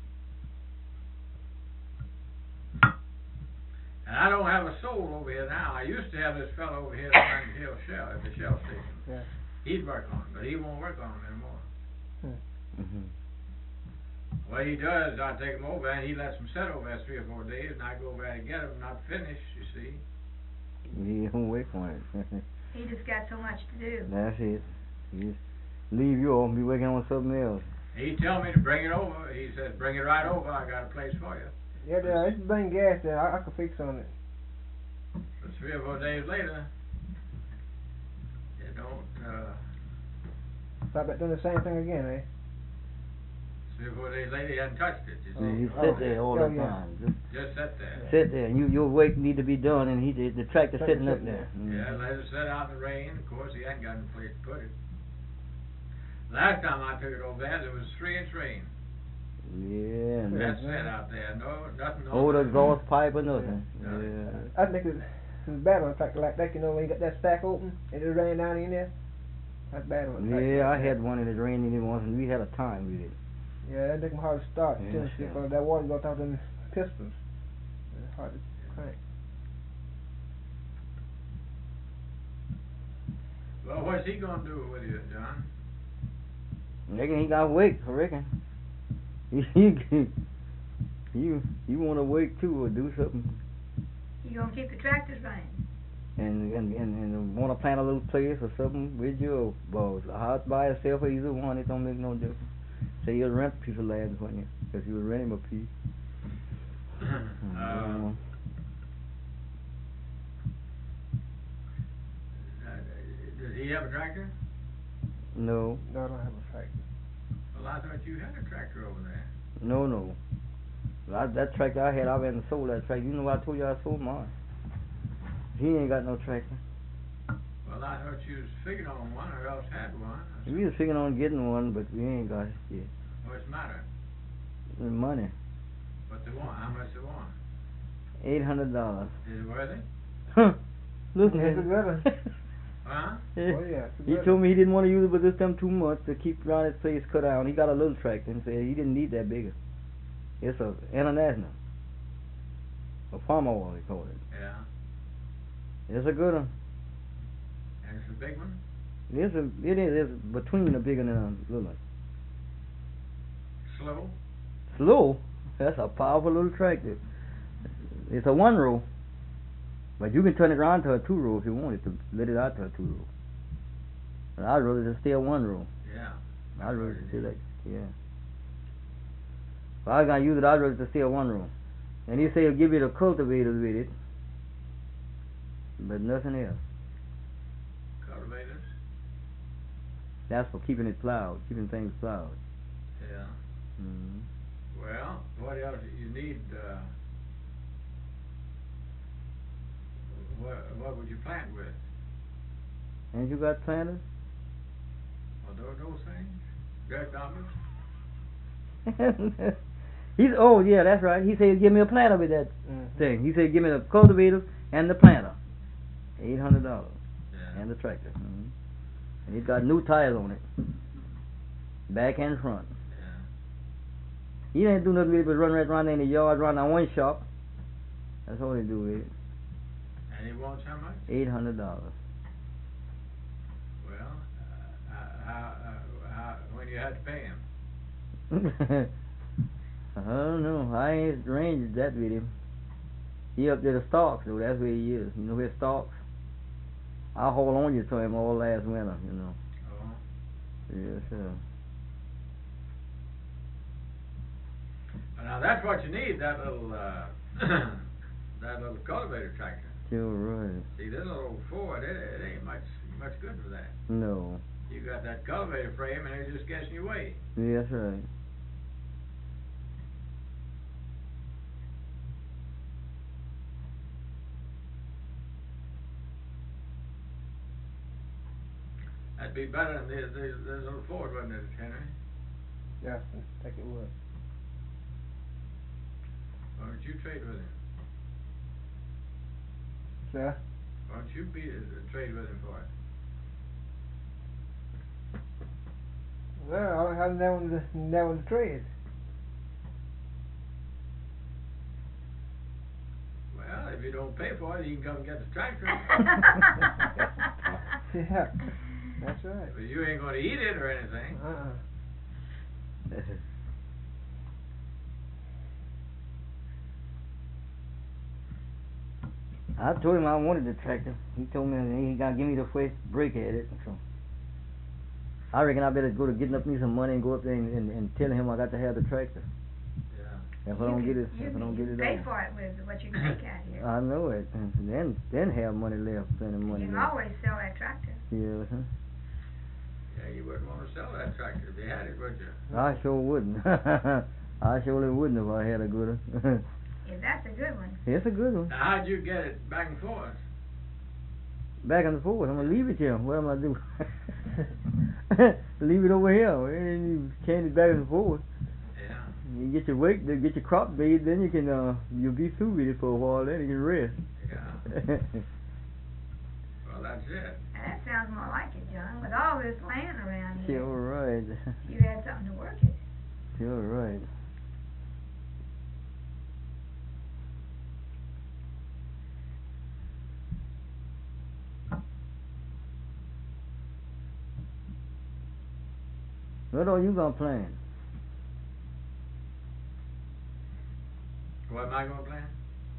Speaker 1: And I don't have a soul over here now. I used to have this fellow over here at Orange Hill Shell at the Shell station.
Speaker 5: Yeah.
Speaker 1: He'd work on it, but he won't work on them anymore.
Speaker 4: Mhm.
Speaker 1: What he does, I take him over and he lets them sit over there three or four days, and I go over there and get them, not finished, you see.
Speaker 4: He don't wait for it.
Speaker 2: He just got so much to do.
Speaker 4: That's it. You just leave you off and be working on something else.
Speaker 1: He tell me to bring it over. He says, bring it right over. I got a place for you.
Speaker 5: Yeah, there, it's burn gas there. I, I can fix on it.
Speaker 1: But three or four days later, it don't. Uh,
Speaker 5: So I bet doing the same thing again, eh?
Speaker 1: three or four days later, he hadn't touched it. You
Speaker 5: Oh.
Speaker 1: see,
Speaker 4: You
Speaker 5: Oh.
Speaker 4: sit there all
Speaker 5: Oh,
Speaker 4: the
Speaker 5: yeah.
Speaker 4: time. Just
Speaker 1: just sit there.
Speaker 4: sit there, and you your work need to be done, and he the, the tractor
Speaker 5: Tractor
Speaker 4: sitting up
Speaker 5: sitting
Speaker 4: there.
Speaker 5: there.
Speaker 1: Yeah,
Speaker 4: Mhm.
Speaker 1: let it sit out in the rain. Of course, he hadn't got any place to put it. Last time I took it over there, there was three inch rain.
Speaker 4: Yeah, and
Speaker 1: That
Speaker 4: that's
Speaker 1: sat out there. No, nothing.
Speaker 4: hold the
Speaker 1: on it.
Speaker 4: exhaust pipe or nothing.
Speaker 1: Yeah.
Speaker 4: Yeah.
Speaker 5: I think it's, it's bad on a tractor like that, you know, when you got that stack open and it rain down in there. That's bad on a tractor.
Speaker 4: Yeah, I
Speaker 5: like that.
Speaker 4: had one in it raining in once, and we had a time with it.
Speaker 5: Yeah, that make them hard to start.
Speaker 4: Yeah,
Speaker 5: too,
Speaker 4: sure.
Speaker 5: because that water goes out them pistons. It's hard to crank.
Speaker 1: Well, what's he gonna do with you, John?
Speaker 4: Reckon he got wake, I reckon. He he he, he want to wake too or do something,
Speaker 2: You gonna keep the tractors running?
Speaker 4: and and and, and want to plant a little place or something with you, or a house by itself or either one. It don't make no difference. Say you'll rent a piece of land for you, because you would rent him a piece.
Speaker 1: uh, does he have a tractor?
Speaker 4: no,
Speaker 5: No, I don't have a tractor.
Speaker 1: Well, I thought you had a tractor over there.
Speaker 4: no, no. I, that tractor I had, I went and sold that tractor. You know, I told you I sold mine. He ain't got no tractor.
Speaker 1: Well, I thought you was figuring on one, or else had one. I
Speaker 4: We was figuring on getting one, but we ain't got it yet.
Speaker 1: What's the matter?
Speaker 4: The money,
Speaker 1: What they want? How much they want?
Speaker 4: eight hundred dollars.
Speaker 1: Is it worth it?
Speaker 4: Huh? Listen
Speaker 5: That's
Speaker 4: here.
Speaker 5: a good one.
Speaker 1: Huh?
Speaker 5: Oh yeah. it's a
Speaker 4: He
Speaker 5: good
Speaker 4: told
Speaker 5: one.
Speaker 4: me he didn't want to use it with this them too much to keep around his place cut out. He got a little tractor and said he didn't need that bigger. It's a international, a farmer oil they call it.
Speaker 1: Yeah.
Speaker 4: It's a good one.
Speaker 1: And it's a big one?
Speaker 4: It's a it is it's between a big one and a little one.
Speaker 1: Slow?
Speaker 4: Slow. That's a powerful little tractor. It's a one row, but you can turn it around to a two row if you wanted to. Let it out to a two row. But I'd rather just stay a one row.
Speaker 1: Yeah.
Speaker 4: I'd rather stay like yeah. If I was gonna use it, I'd rather to stay a one row. And he say he'll give you the cultivator with it, but nothing else.
Speaker 1: Cultivators?
Speaker 4: That's for keeping it plowed, keeping things plowed.
Speaker 1: Yeah.
Speaker 4: Mm-hmm.
Speaker 1: Well, what else you need? Uh, what what would you plant with?
Speaker 4: And you got planters?
Speaker 1: Well, those those things. Greg Douglas.
Speaker 4: He's oh yeah, that's right. He said give me a planter with that
Speaker 5: Mm-hmm.
Speaker 4: thing. He said give me the cultivator and the planter. Eight hundred dollars.
Speaker 1: Yeah.
Speaker 4: And the tractor. Mm-hmm. And he's got new tires on it. Back and front.
Speaker 1: Yeah.
Speaker 4: He didn't do nothing with it but run right around in the yard, run that one shop. That's all he do with it.
Speaker 1: And he wants how much?
Speaker 4: Eight hundred dollars.
Speaker 1: Well, uh, how, uh, how when you had to pay him?
Speaker 4: I don't know. I ain't arranged that with him. He up there to Starks though, that's where he is. You know where Starks? I hold on you to him all last winter, you know.
Speaker 1: Oh.
Speaker 4: Yeah, sure.
Speaker 1: Now that's what you need, that little uh, that little cultivator tractor.
Speaker 4: You're right.
Speaker 1: See, this little Ford, it, it ain't much much good for that.
Speaker 4: No.
Speaker 1: You got that cultivator frame and it just gets in your way.
Speaker 4: Yeah, that's right.
Speaker 1: That'd be better than this, this, this little Ford, wasn't it, Henry?
Speaker 5: Yeah, I think it would.
Speaker 1: Why don't you trade with him?
Speaker 5: Sir?
Speaker 1: Why don't you be uh, trade with him for it?
Speaker 5: Well, I haven't that one to, that one to trade.
Speaker 1: Well, if you don't pay for it, you can come get the tractor.
Speaker 5: Yeah, that's right.
Speaker 1: But you ain't gonna eat it or anything.
Speaker 5: Uh-uh.
Speaker 4: I told him I wanted the tractor. He told me he got to give me the first break at it. So I reckon I better go to getting up me some money and go up there and, and, and tell him I got to have the tractor.
Speaker 1: Yeah.
Speaker 4: If I don't get it,
Speaker 2: you
Speaker 4: if I don't
Speaker 2: can
Speaker 4: get it
Speaker 2: pay
Speaker 4: on.
Speaker 2: for it with what you can make out here.
Speaker 4: I know it. And then then have money left, plenty of money
Speaker 2: You can
Speaker 4: left.
Speaker 2: always sell that tractor.
Speaker 4: Yeah, huh?
Speaker 1: Yeah, you wouldn't want to sell that tractor if you had it, would you?
Speaker 4: I sure wouldn't. I surely wouldn't if I had a good one.
Speaker 2: If that's a good one.
Speaker 4: It's a good one.
Speaker 1: Now, how'd you get it back and forth?
Speaker 4: Back and forth. I'm gonna leave it here. What am I do? Leave it over here. And you change it back and forth.
Speaker 1: Yeah.
Speaker 4: You get your weight, then get your crop made, then you can uh you'll be through with it for a while, then you can rest.
Speaker 1: Yeah. Well, that's it.
Speaker 2: That sounds more like it, John. With all this land around here,
Speaker 4: Sure right.
Speaker 2: you had something to work it.
Speaker 4: Sure right. What are you gonna plan?
Speaker 1: What am I going to plant?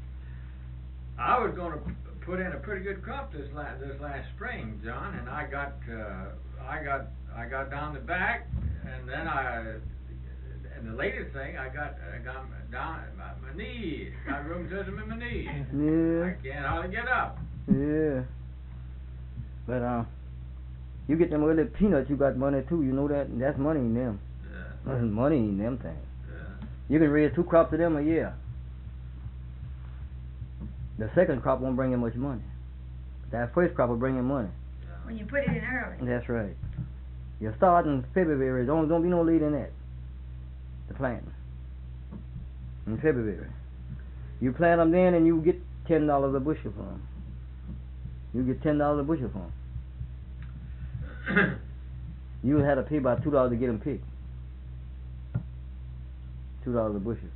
Speaker 1: I was going to put in a pretty good crop this last this last spring, John, and I got uh, I got I got down the back, and then I and the latest thing I got I got down my, my knees, got rheumatism in my knees.
Speaker 4: Yeah.
Speaker 1: I can't hardly get up.
Speaker 4: Yeah. But uh you get them little peanuts, you got money too, you know that? That's money in them.
Speaker 1: Yeah.
Speaker 4: There's money in them things.
Speaker 1: Yeah.
Speaker 4: You can raise two crops of them a year. The second crop won't bring you much money. That first crop will bring you money.
Speaker 2: When you put it in early.
Speaker 4: That's right. You start in February. Don't don't be no later than that. The planting in February. You plant them then, and you get ten dollars a bushel for them. You get ten dollars a bushel for them. You had to pay about two dollars to get them picked. Two dollars a bushel.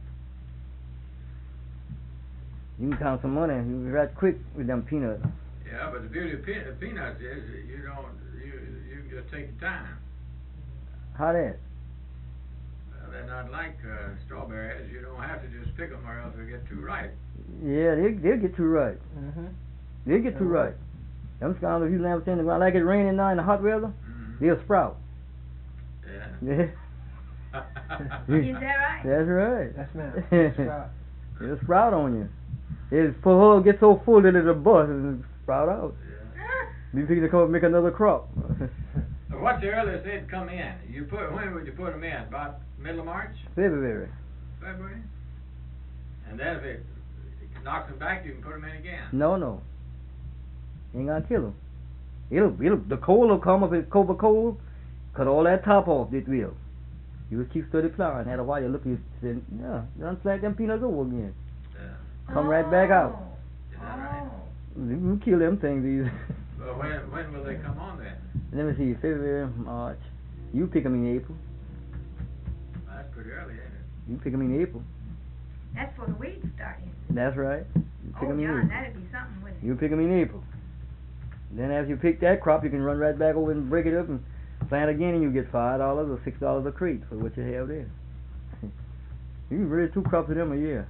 Speaker 4: You can count some money. You right quick with them peanuts.
Speaker 1: Yeah, but the beauty of pe- peanuts is that you don't you you can just take your time.
Speaker 4: How that?
Speaker 1: Well, they're not like uh, strawberries. You don't have to just pick them or else they'll get too ripe.
Speaker 4: Yeah, they they'll get too right.
Speaker 5: Mm-hmm.
Speaker 4: They'll get too right. Them scoundrels, if you never seen the ground like it's raining now in the hot weather,
Speaker 1: Mm-hmm.
Speaker 4: they'll sprout.
Speaker 1: Yeah.
Speaker 4: Yeah.
Speaker 2: Is that right?
Speaker 4: That's right.
Speaker 5: That's now. That's right.
Speaker 4: It'll sprout on you. It'll full, get so full that it'll bust and sprout out.
Speaker 1: Yeah.
Speaker 4: Be fixing to come up and make another crop.
Speaker 1: Well, what's the earliest they'd come in? You put when would you put them in? About middle of March,
Speaker 4: February.
Speaker 1: February, and then if it knocks them back, you can put them in again.
Speaker 4: No, no. Ain't gonna kill them. It'll, it'll, the cold will come if it's cold, cold. Cut all that top off, it will. You will keep steady plowing. Had a while you look, you said, yeah, done plant them peanuts over again.
Speaker 1: Yeah.
Speaker 4: Come right back out.
Speaker 1: Is that right?
Speaker 4: You can kill them things easy.
Speaker 1: Well, when when will they come on then?
Speaker 4: Let me see, February, March. You pick them in April.
Speaker 1: That's pretty early, ain't it?
Speaker 4: You pick them in April.
Speaker 2: That's for the weeds starting.
Speaker 4: That's right. You pick
Speaker 2: Oh,
Speaker 4: 'em in
Speaker 2: John,
Speaker 4: April.
Speaker 2: that'd be something, wouldn't it?
Speaker 4: You pick them in April. Then after you pick that crop, you can run right back over and break it up and plant again, and you get five dollars or six dollars a crate for what you have there. You can raise two crops of them a year.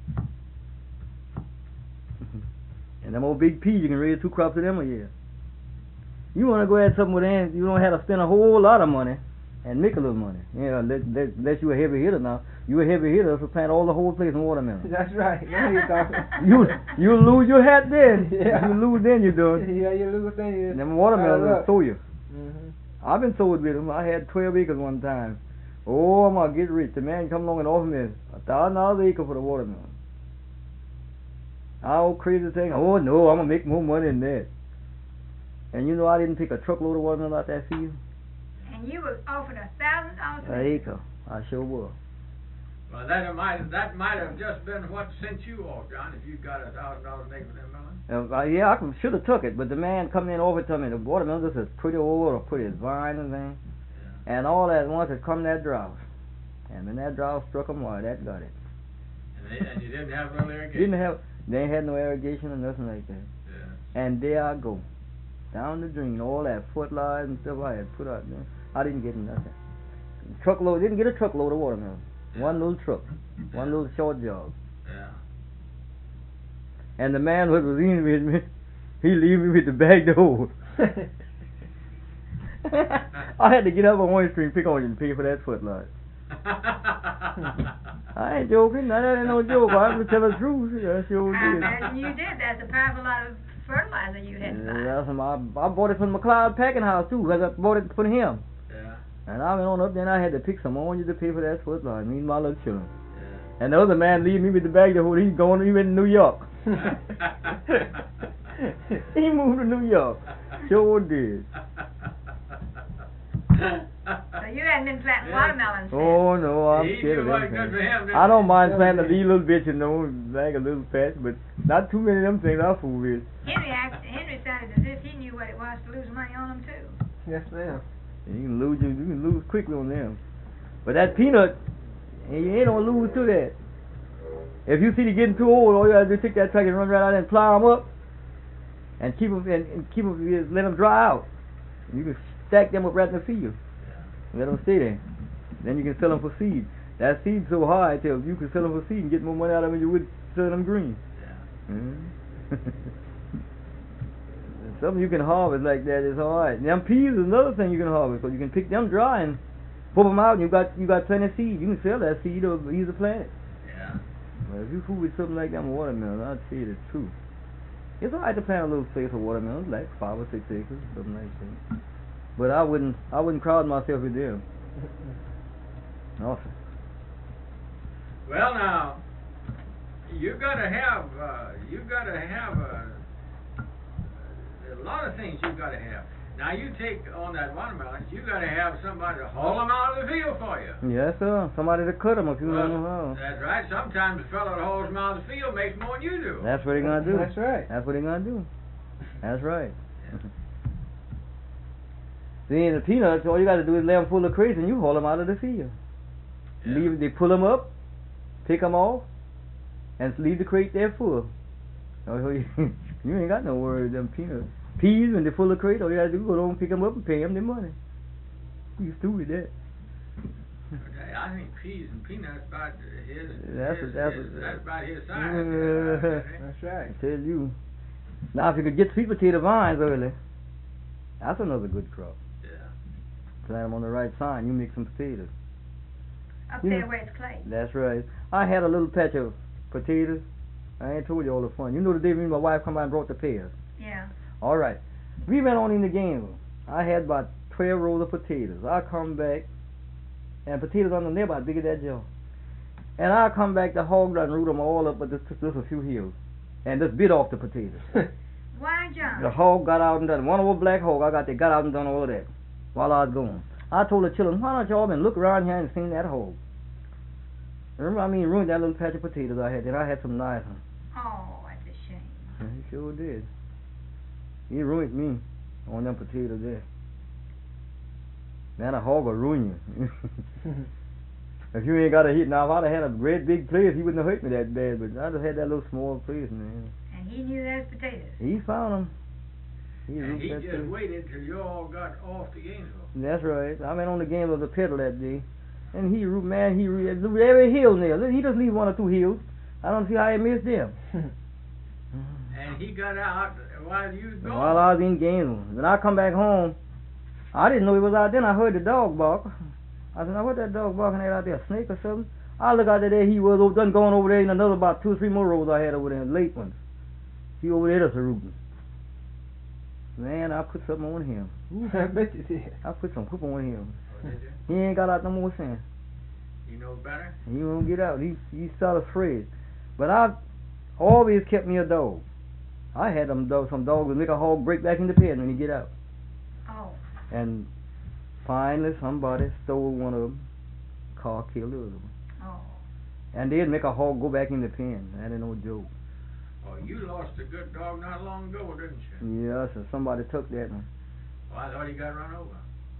Speaker 4: And them old big peas, you can raise two crops of them a year. You want to go ahead something with ants, you don't have to spend a whole lot of money and make a little money. Yeah, unless, unless, unless you're a heavy hitter now. You're a heavy hitter, so plant all the whole place in watermelon.
Speaker 5: That's right. Now you're talking.
Speaker 4: you you lose your hat then.
Speaker 5: Yeah.
Speaker 4: You lose then you're done.
Speaker 5: Yeah, you lose then you.
Speaker 4: Them watermelons will sow you.
Speaker 5: Mm-hmm.
Speaker 4: I've been sowed with them. I had twelve acres one time. Oh, I'm gonna get rich. The man come along and offer me a thousand dollars an acre for the watermelon. I old crazy thing. Oh no, I'm gonna make more money than that. And you know I didn't pick a truckload of watermelon out that field.
Speaker 2: And you were offered a thousand dollars
Speaker 4: An acre. I sure was.
Speaker 1: Well, that might that might have just been what sent you off, John. If you got a thousand dollars an acre for them melons.
Speaker 4: Uh, uh, yeah, I should have took it, but the man come in over to me. The watermelon just is pretty old or pretty vine and thing.
Speaker 1: Yeah.
Speaker 4: And all at once it come that drought. And when that drought struck them, why, that got it.
Speaker 1: And, they, and you didn't have no irrigation.
Speaker 4: Didn't have, they had no irrigation or nothing like that.
Speaker 1: Yeah.
Speaker 4: And there I go, down the drain, all that fertilizer and stuff I had put out there. I didn't get nothing. Truckload, didn't get a truckload of watermelon.
Speaker 1: Yeah.
Speaker 4: One little truck, one
Speaker 1: Yeah.
Speaker 4: little short job.
Speaker 1: Yeah.
Speaker 4: And the man who was in with me, he leave me with the bag to hold. I had to get up on one string, pick on you and pay for that fertilizer. I ain't joking. That ain't no joke. I have to tell the truth. I sure
Speaker 2: I
Speaker 4: did.
Speaker 2: imagine you did. That's a powerful lot of fertilizer you had to buy.
Speaker 4: Yeah, that's my, I bought it from McLeod Packing House too, because I bought it for him.
Speaker 1: Yeah.
Speaker 4: And I went on up there and I had to pick some on you to pay for that fertilizer, me and my little children.
Speaker 1: Yeah.
Speaker 4: And the other man leave me with the bag to hold. He's going, he went to New York. He moved to New York. Sure did.
Speaker 2: So you hadn't been planting
Speaker 1: Yeah.
Speaker 2: watermelons then.
Speaker 4: Oh no, I'm
Speaker 1: He
Speaker 4: scared
Speaker 1: knew
Speaker 4: of
Speaker 1: what
Speaker 4: them
Speaker 1: good
Speaker 4: things.
Speaker 1: for him, didn't
Speaker 4: I don't
Speaker 1: he?
Speaker 4: mind planting a wee little bit, you know, like a little patch, but not too many of them things I fool with.
Speaker 2: Henry act, Henry sounded as if he knew what it was to lose money on them too.
Speaker 5: Yes, ma'am.
Speaker 4: And you can lose, you, you can lose quickly on them. But that peanut, you ain't gonna lose to that. If you see they getting too old, all you gotta do is take that tractor and run right out there and plow them up, and keep them and, and keep them, let them dry out. You can stack them up right in the field. Let them stay there. Then you can sell them for seed. That seed's so high, I tell you, you can sell them for seed and get more money out of them than you would sell them green.
Speaker 1: Yeah.
Speaker 4: Mm-hmm. Something you can harvest like that is alright. Them peas is another thing you can harvest, because you can pick them dry and pull them out, and you got you got plenty of seed. You can sell that seed or either plant it.
Speaker 1: Yeah.
Speaker 4: But if you fool with something like that watermelon, I'd say the truth. It's alright to plant a little space of watermelons, like five or six acres, something like that. But I wouldn't I wouldn't crowd myself with them. Awesome.
Speaker 1: Well, now you gotta have uh, you gotta have a, a lot of things you gotta have. Now you take on that watermelon, you gotta have somebody to haul them out of the field for you.
Speaker 4: Yes, sir. Somebody to cut them if you
Speaker 1: Well,
Speaker 4: don't know how.
Speaker 1: that's right. Sometimes the fellow that hauls them out of the field makes more than you do.
Speaker 4: That's what they're gonna do.
Speaker 5: That's right.
Speaker 4: That's what they're gonna do. That's right. See, in the peanuts, all you got to do is lay them full of crates and you haul them out of the field.
Speaker 1: Yeah.
Speaker 4: Leave, they pull them up, pick them off, and leave the crate there full. Oh, you you ain't got no worry with them peanuts. Peas, when they're full of crate, all you got to do is go down and pick them up and pay them their money. You through with that.
Speaker 1: Okay, I think peas and peanuts about his.
Speaker 4: That's
Speaker 1: his,
Speaker 4: a- that's
Speaker 1: his,
Speaker 4: a-
Speaker 1: that's about his size.
Speaker 4: Uh,
Speaker 5: That's right.
Speaker 4: I tell you. Now, if you could get sweet potato vines early, that's another good crop.
Speaker 1: Yeah.
Speaker 4: Plant them on the right side, you make some potatoes.
Speaker 2: Up
Speaker 4: You
Speaker 2: there
Speaker 4: know-
Speaker 2: where it's clay.
Speaker 4: That's right. I had a little patch of potatoes. I ain't told you all the fun. You know the day me and my wife come by and brought the pears.
Speaker 2: Yeah.
Speaker 4: All right. We went on in the game. I had about twelve rows of potatoes. I come back, and potatoes on the near about big as that jaw. And I come back, the hog done root them all up, but just, just a few hills, and just bit off the potatoes.
Speaker 2: Why, John?
Speaker 4: The hog got out and done. One old black hog, I got there, got out and done all of that while I was gone. I told the children, why don't y'all been look around here and seen that hog? Remember, I mean, ruined that little patch of potatoes I had. Then I had some nice ones.
Speaker 2: Oh, that's a shame.
Speaker 4: He sure did. He ruined me on them potatoes there. Man, a hog will ruin you. If you ain't got a hit now, if I'd have had a great big place, he wouldn't have hurt me that bad. But I just had that little small place, man.
Speaker 2: And he knew those potatoes.
Speaker 4: He found them. He,
Speaker 1: And he just
Speaker 4: place.
Speaker 1: waited till you all got off to Gainesville.
Speaker 4: That's right. I went on the game of the pedal that day. And he, man, he root every hill there. He just leave one or two hills. I don't see how he missed them.
Speaker 1: And he got out while you was gone.
Speaker 4: While I was in Gainesville. When I come back home, I didn't know he was out there. I heard the dog bark. I said, now what that dog barking at out there, a snake or something? I look out there, he was over, done going over there in another about two or three more rows I had over there, late ones. He over there just a rooting. Man, I put something on him.
Speaker 5: I bet you did.
Speaker 4: I put some whoop on him.
Speaker 1: Oh, did
Speaker 4: He
Speaker 1: you?
Speaker 4: ain't got out no more sense.
Speaker 1: You know better?
Speaker 4: He won't get out. He he started afraid. But I always kept me a dog. I had them dogs, some dogs would make a hog break back in the pen when he get out.
Speaker 2: Oh.
Speaker 4: And finally somebody stole one of them. Car killed the other one.
Speaker 2: Oh.
Speaker 4: And they'd make a hog go back in the pen. That ain't no joke.
Speaker 1: Oh, you lost a good dog not long ago, didn't you?
Speaker 4: Yeah, so somebody took that one.
Speaker 1: Well, I thought he got run over.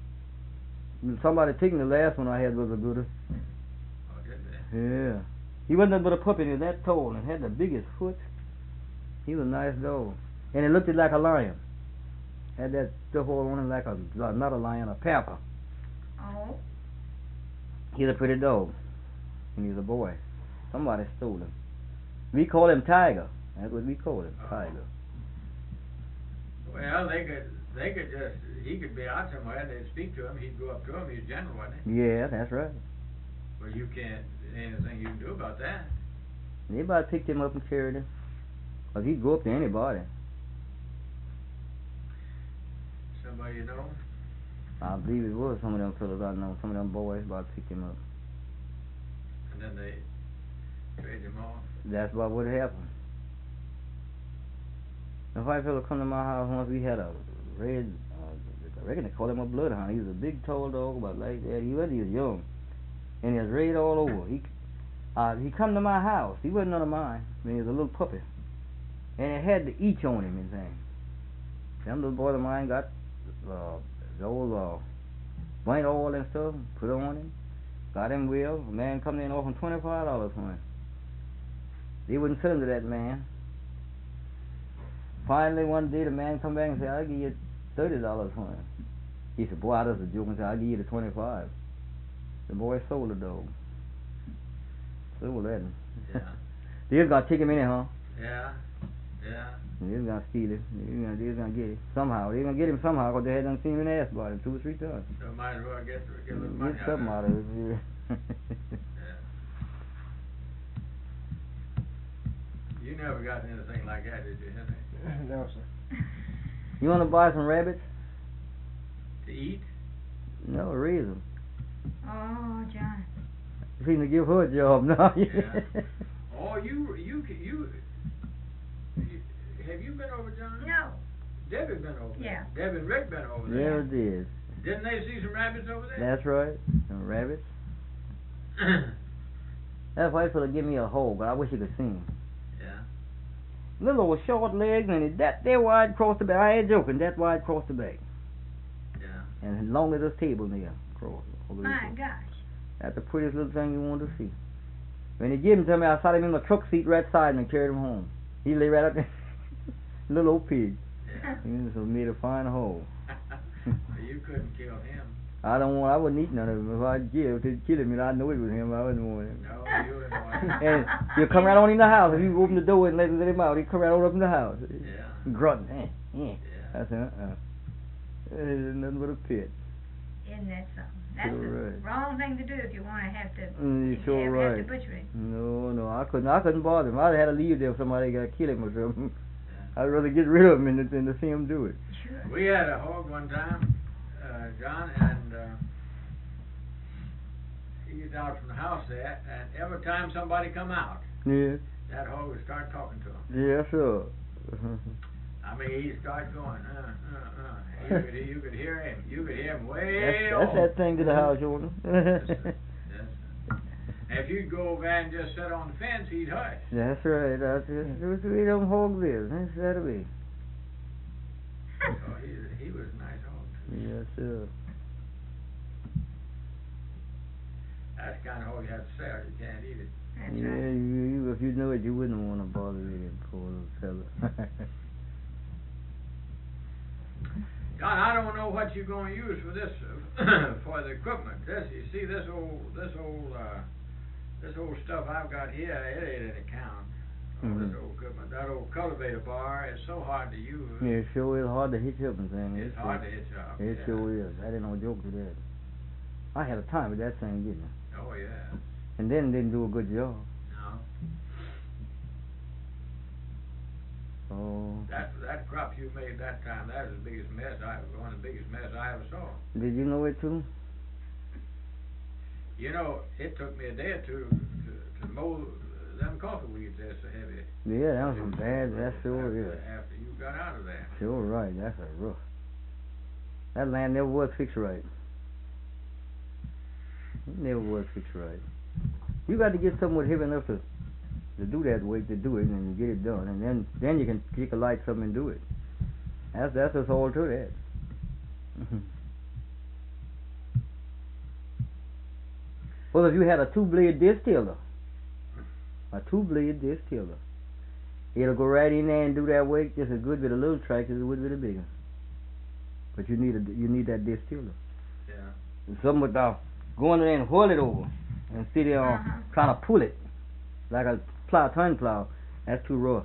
Speaker 4: Somebody taking the last one I had was a gooder.
Speaker 1: Oh, did they?
Speaker 4: Yeah. He wasn't nothing but a puppy. He was that tall and had the biggest foot. He was a nice dog. And it looked like a lion. Had that stuff all on him like a, not a lion, a panther.
Speaker 2: Oh.
Speaker 4: He's a pretty dog. And he's a boy. Somebody stole him. We call him Tiger. That's what we call him,
Speaker 1: Oh.
Speaker 4: Tiger.
Speaker 1: Well, they could, they could just, he could be out somewhere, they'd speak to him, he'd go up to him, he's gentle, wasn't he?
Speaker 4: Yeah, that's right.
Speaker 1: Well, you can't, anything you can do about that.
Speaker 4: Anybody picked him up and carried him. Because he'd go up to anybody.
Speaker 1: Somebody you know?
Speaker 4: I believe it was some of them fellas I know. Some of them boys about picked him up.
Speaker 1: And then they traded him off.
Speaker 4: That's about what happened. The white fella come to my house once. We had a red, uh, I reckon they call him a bloodhound. He was a big, tall dog, about like that. He was, he was young, and he was red all over. He, uh, he come to my house. He wasn't none of mine. I mean, he was a little puppy, and it had the each on him and things. Them little boys of mine got uh, the old uh, white oil and stuff, put it on him. Got him well. A man come in offering twenty-five dollars for him. They wouldn't sell him to that man. Finally, one day, the man come back and said, I'll give you thirty dollars for him. He said, boy, that's a joke. And said, I'll give you the twenty-five. The boy sold the dog. Sold that.
Speaker 1: Yeah.
Speaker 4: They was going to take him anyhow.
Speaker 1: Yeah, yeah.
Speaker 4: They was going to steal it. They was going to, to get it. Somehow. They was going to get him somehow because they had done seen him and asked about him two or three times.
Speaker 1: So might as well get, get a little money
Speaker 4: Get
Speaker 1: out of
Speaker 4: something
Speaker 1: it.
Speaker 4: out of it. Yeah.
Speaker 1: Yeah. You never got anything like that, did you, Henry?
Speaker 5: No, sir.
Speaker 4: You want to buy some rabbits?
Speaker 1: To eat?
Speaker 4: No, raise them.
Speaker 2: Oh, John.
Speaker 4: You seem to give her a job now.
Speaker 1: Yeah. Oh, you, you, you, you, have you been over, John?
Speaker 2: No.
Speaker 1: Debbie been over
Speaker 2: Yeah.
Speaker 1: there. Debbie and Rick been over
Speaker 4: Yeah,
Speaker 1: there.
Speaker 4: it is.
Speaker 1: Didn't they see some rabbits over there?
Speaker 4: That's right. Some rabbits. That white fella give me a hole, but I wish you could see him.
Speaker 1: Yeah.
Speaker 4: Little old short legs and it that there wide across the back. I ain't joking, that wide across the back.
Speaker 1: Yeah.
Speaker 4: And as long as this table there across. over
Speaker 2: My
Speaker 4: there.
Speaker 2: gosh.
Speaker 4: That's the prettiest little thing you want to see. When he give him to me, I sat him in the truck seat right side and carried him home. He lay right up there. Little old pig.
Speaker 1: Yeah.
Speaker 4: He just made a fine hole.
Speaker 1: You couldn't kill him.
Speaker 4: I don't want. I wouldn't eat none of him. If I'd kill, if they'd kill him, and I know it was him, I wouldn't want him.
Speaker 1: No, you wouldn't want him.
Speaker 4: And he'll come right on in the house. If you open the door and let, let him out, he'll come right on up in the house.
Speaker 1: Yeah.
Speaker 4: Grunting. Eh, eh.
Speaker 1: Yeah.
Speaker 4: I said, uh-uh. It's nothing but a pit.
Speaker 2: Isn't that something? That's
Speaker 4: Sure
Speaker 2: the
Speaker 4: right.
Speaker 2: wrong thing to do if you want to have to,
Speaker 4: Mm,
Speaker 2: if
Speaker 4: you're
Speaker 2: you
Speaker 4: sure
Speaker 2: ever have
Speaker 4: right.
Speaker 2: to butcher it.
Speaker 4: No, no, I couldn't. I couldn't bother him. I'd have to leave there if somebody got kill him or something.
Speaker 1: Yeah.
Speaker 4: I'd rather get rid of him than to, than to see him do it.
Speaker 2: Sure.
Speaker 1: We had a hog one time, uh, John, and uh, he's out from the house there, and every time somebody come out,
Speaker 4: Yeah.
Speaker 1: that hog would start talking to him.
Speaker 4: Yeah, sure.
Speaker 1: I mean, he'd start going, uh, uh, uh. You could, you could hear him. You could hear him way
Speaker 4: That's,
Speaker 1: off.
Speaker 4: that's that thing to the house, Jordan.
Speaker 1: Yes, sir. Yes, sir. And if you'd go over there and just sit on the fence, he'd hush.
Speaker 4: That's right. That's just that's the way them hogs live. That's that way.
Speaker 1: Oh, he, he was a nice hog, too.
Speaker 4: Yes, sir.
Speaker 1: That's the kind of hog you have to sell. You can't eat it.
Speaker 2: That's
Speaker 4: Yeah,
Speaker 2: right.
Speaker 4: you, you, if you knew it, you wouldn't want to bother with him, poor little fella.
Speaker 1: John, I don't know what you're going to use for this, uh, for the equipment. This, you see, this old, this old, uh, this old stuff I've got here, it ain't any count. All
Speaker 4: Mhm.
Speaker 1: this old equipment, that old cultivator bar is so hard to use.
Speaker 4: Yeah, it sure is hard to hitch up and thing.
Speaker 1: It's hard to hitch up.
Speaker 4: It
Speaker 1: yeah.
Speaker 4: sure is. I didn't know a joke to that. I had a time with that thing, didn't I?
Speaker 1: Oh yeah.
Speaker 4: And then didn't do a good job.
Speaker 1: No.
Speaker 4: Oh.
Speaker 1: That that crop you made that time, that was the biggest mess I one of the biggest mess I ever saw.
Speaker 4: Did you know it too?
Speaker 1: You know, it took me a day or two to, to mow them coffee weeds. They're so heavy.
Speaker 4: Yeah, that was some bad. That sure
Speaker 1: after,
Speaker 4: is.
Speaker 1: After you got out of there.
Speaker 4: Sure right. That's a rough. That land never was fixed right. It never was fixed right. You got to get someone heavy enough to to do that way to do it and get it done, and then then you can kick a light something and do it. That's that's what's all to that. Well, if you had a two-blade distiller, a two-blade distiller, it'll go right in there and do that work just as good with a little tractor as it would with a bigger. But you need a you need that distiller.
Speaker 1: Yeah.
Speaker 4: And something without going in there and whirl it over and sit there
Speaker 2: Uh-huh.
Speaker 4: trying to pull it like a plow, turn plow. That's too rough.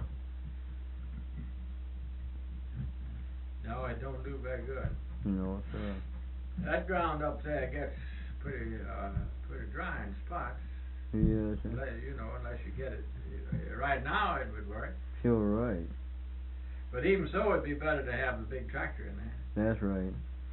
Speaker 1: No, it don't do very good.
Speaker 4: You know, so
Speaker 1: That ground up there gets pretty uh, pretty dry in spots.
Speaker 4: yes,
Speaker 1: Unless, you know, unless you get it. Right now it would work.
Speaker 4: sure right.
Speaker 1: But even so, it'd be better to have the big tractor in there.
Speaker 4: That's right.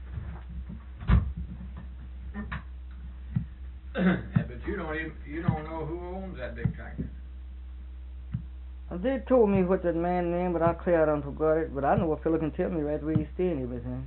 Speaker 1: Yeah, but you don't even you don't know who owns that big tractor.
Speaker 4: Uh, They told me what that man named, but I clear I done forgot it. But I know a fella can tell me right where he's staying and everything.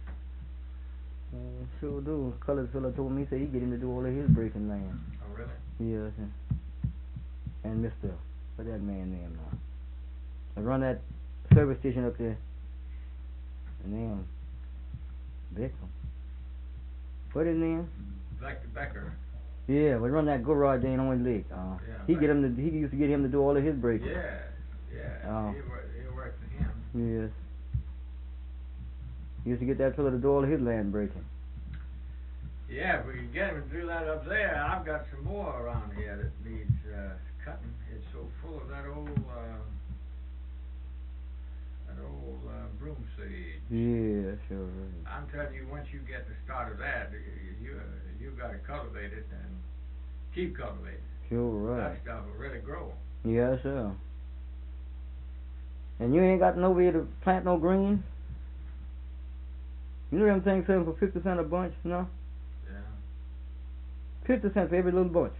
Speaker 4: Uh, sure do. Colored fella told me, he said he get him to do all of his breaking land.
Speaker 1: Oh, really?
Speaker 4: Yes, and, and Mister, what that man name now? I run that service station up there. The name, Beckham. What his name?
Speaker 1: Beck, Becker.
Speaker 4: Yeah, we run that garage there in Owen Lake. Uh,
Speaker 1: Yeah,
Speaker 4: he
Speaker 1: right.
Speaker 4: get him to, he used to get him to do all of his breaking.
Speaker 1: Yeah, yeah.
Speaker 4: Oh.
Speaker 1: He worked. He worked for him.
Speaker 4: Yes. He used to get that fella to do all of his land breaking.
Speaker 1: Yeah, if we can get him to do that up there, I've got some more around here that needs uh, cutting. It's so full of that old, uh, that old uh, broom seed.
Speaker 4: Yeah, sure. Right.
Speaker 1: I'm telling you, once you get the start of that, you you got to cultivate it and keep cultivating.
Speaker 4: Sure, right.
Speaker 1: That stuff will really grow.
Speaker 4: Yes, sir. And you ain't got nowhere to plant no green? You know them things selling for fifty cents a bunch, no?
Speaker 1: Yeah.
Speaker 4: Fifty cents for every little bunch.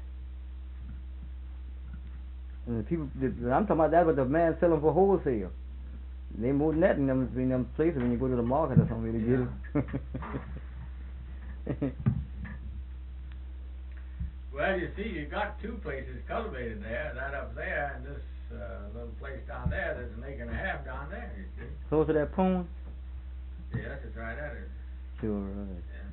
Speaker 4: And the people, the, I'm talking about that, but the man selling for wholesale. They more than that in them, in them places when you go to the market or something to get it.
Speaker 1: Well, you see, you got two places cultivated there. That up there and this uh, little place down there. There's an acre and a half down there. You see.
Speaker 4: Close to that pond?
Speaker 1: Yes, that's right. That is.
Speaker 4: Sure, right.
Speaker 1: Yeah.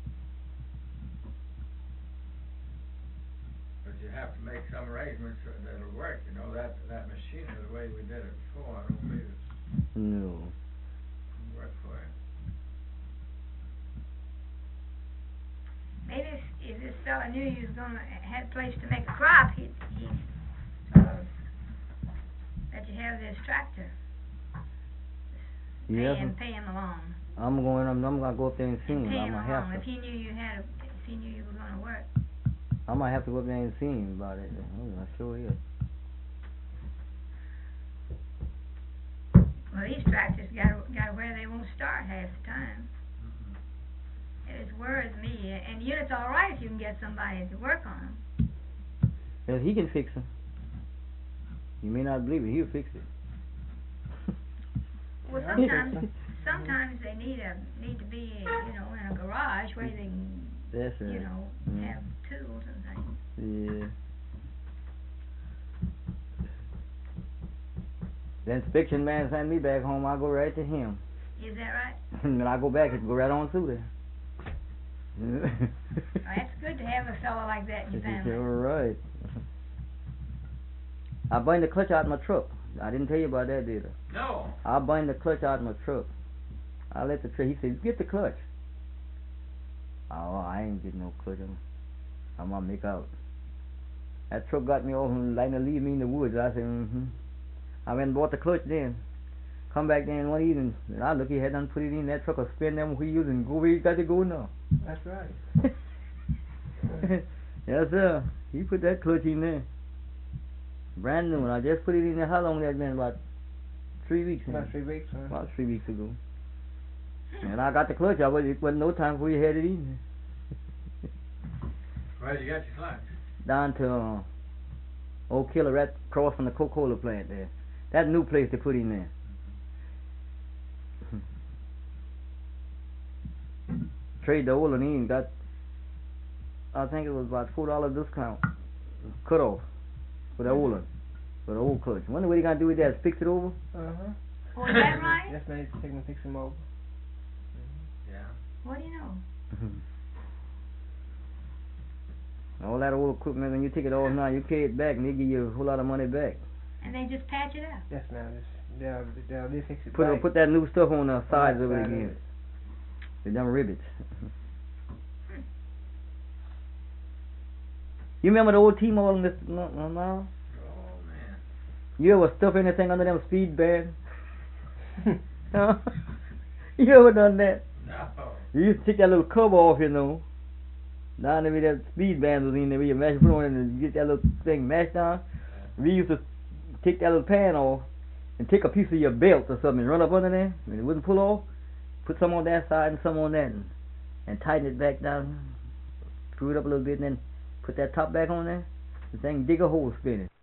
Speaker 1: But you have to make some arrangements so that it'll work. You know that that machine, the way we did it before, I don't believe it's
Speaker 4: No.
Speaker 1: it'll work for you.
Speaker 2: Maybe if, if this fella knew he was gonna had a place to make a crop, he'd he'd sort of let you have this tractor. Pay
Speaker 4: Yes,
Speaker 2: him, pay him along.
Speaker 4: I'm going. I'm, I'm gonna go up there and see him.
Speaker 2: Pay
Speaker 4: I
Speaker 2: him
Speaker 4: might
Speaker 2: along.
Speaker 4: have
Speaker 2: If
Speaker 4: to.
Speaker 2: he knew you had a, if he knew you were gonna work.
Speaker 4: I might have to go up there and see him about it. Oh, I sure is.
Speaker 2: Well, these tractors got got where they won't start half the time.
Speaker 1: Mm-hmm.
Speaker 2: worries me. And units all right if you can get somebody to work on them.
Speaker 4: Well, he can fix them. You may not believe it, he'll fix it.
Speaker 2: Well,
Speaker 5: Yeah,
Speaker 2: sometimes,
Speaker 5: okay.
Speaker 2: sometimes they need a need to be, you know, in a garage where they can,
Speaker 4: That's right.
Speaker 2: you know,
Speaker 4: Mm.
Speaker 2: have tools and things.
Speaker 4: Yeah. The inspection man sent me back home, I go right to him.
Speaker 2: Is that right?
Speaker 4: And when I go back, it go right on through there.
Speaker 2: Well, that's good to have a fellow like that in your
Speaker 4: This is
Speaker 2: family.
Speaker 4: all right. I burned the clutch out of my truck. I didn't tell you about that, did I?
Speaker 1: No.
Speaker 4: I burned the clutch out of my truck. I let the truck. He said, "Get the clutch." Oh, I ain't getting no clutch. I'm, I'm gonna make out. That truck got me off and like to leave me in the woods. I said, mm-hmm. I went and bought the clutch then. Come back then one evening, and I look, he had done put it in that truck or spin them wheels and go where you got to go now.
Speaker 5: That's right.
Speaker 4: Yes, sir. He put that clutch in there. Brand new one. I just put it in there. How long that been? About three weeks.
Speaker 5: About
Speaker 4: now.
Speaker 5: three weeks, huh?
Speaker 4: About three weeks ago. And I got the clutch. I was, it wasn't no time before you had it in there.
Speaker 1: Where'd you get your clutch?
Speaker 4: Down to uh, Old Killer, right across from the Coca-Cola plant there. That new place they put in there. Trade the old one in, got, I think it was about four dollar discount, cut off for the old one, for the old clutch. Wonder what they gonna do with that? Is fix it over?
Speaker 5: Uh-huh.
Speaker 2: Oh, is that right?
Speaker 5: Yes, man, take them and fix them over.
Speaker 1: Yeah.
Speaker 2: What do you know?
Speaker 4: All that old equipment, when you take it off now, you carry it back and they give you a whole lot of money back.
Speaker 2: And they just patch it up.
Speaker 5: Yes, now, this, they'll, they'll, they'll fix it
Speaker 4: Put
Speaker 5: back.
Speaker 4: put that new stuff on the sides
Speaker 5: On
Speaker 4: of
Speaker 5: that
Speaker 4: it
Speaker 5: side of
Speaker 4: again.
Speaker 5: it.
Speaker 4: The them rivets. You remember the old T-Mobile in this? No, no, no.
Speaker 1: Oh man.
Speaker 4: You ever stuff anything under them speed bands? Huh? You ever done that?
Speaker 1: No.
Speaker 4: You used to take that little cover off, you know. Down there where that speed band was in there, where you mash, put on it and you get that little thing mashed down. We used to take that little pan off and take a piece of your belt or something and run up under there and it wouldn't pull off. Put some on that side and some on that and, and tighten it back down. Screw it up a little bit and then put that top back on there. The thing dig a hole, spin it.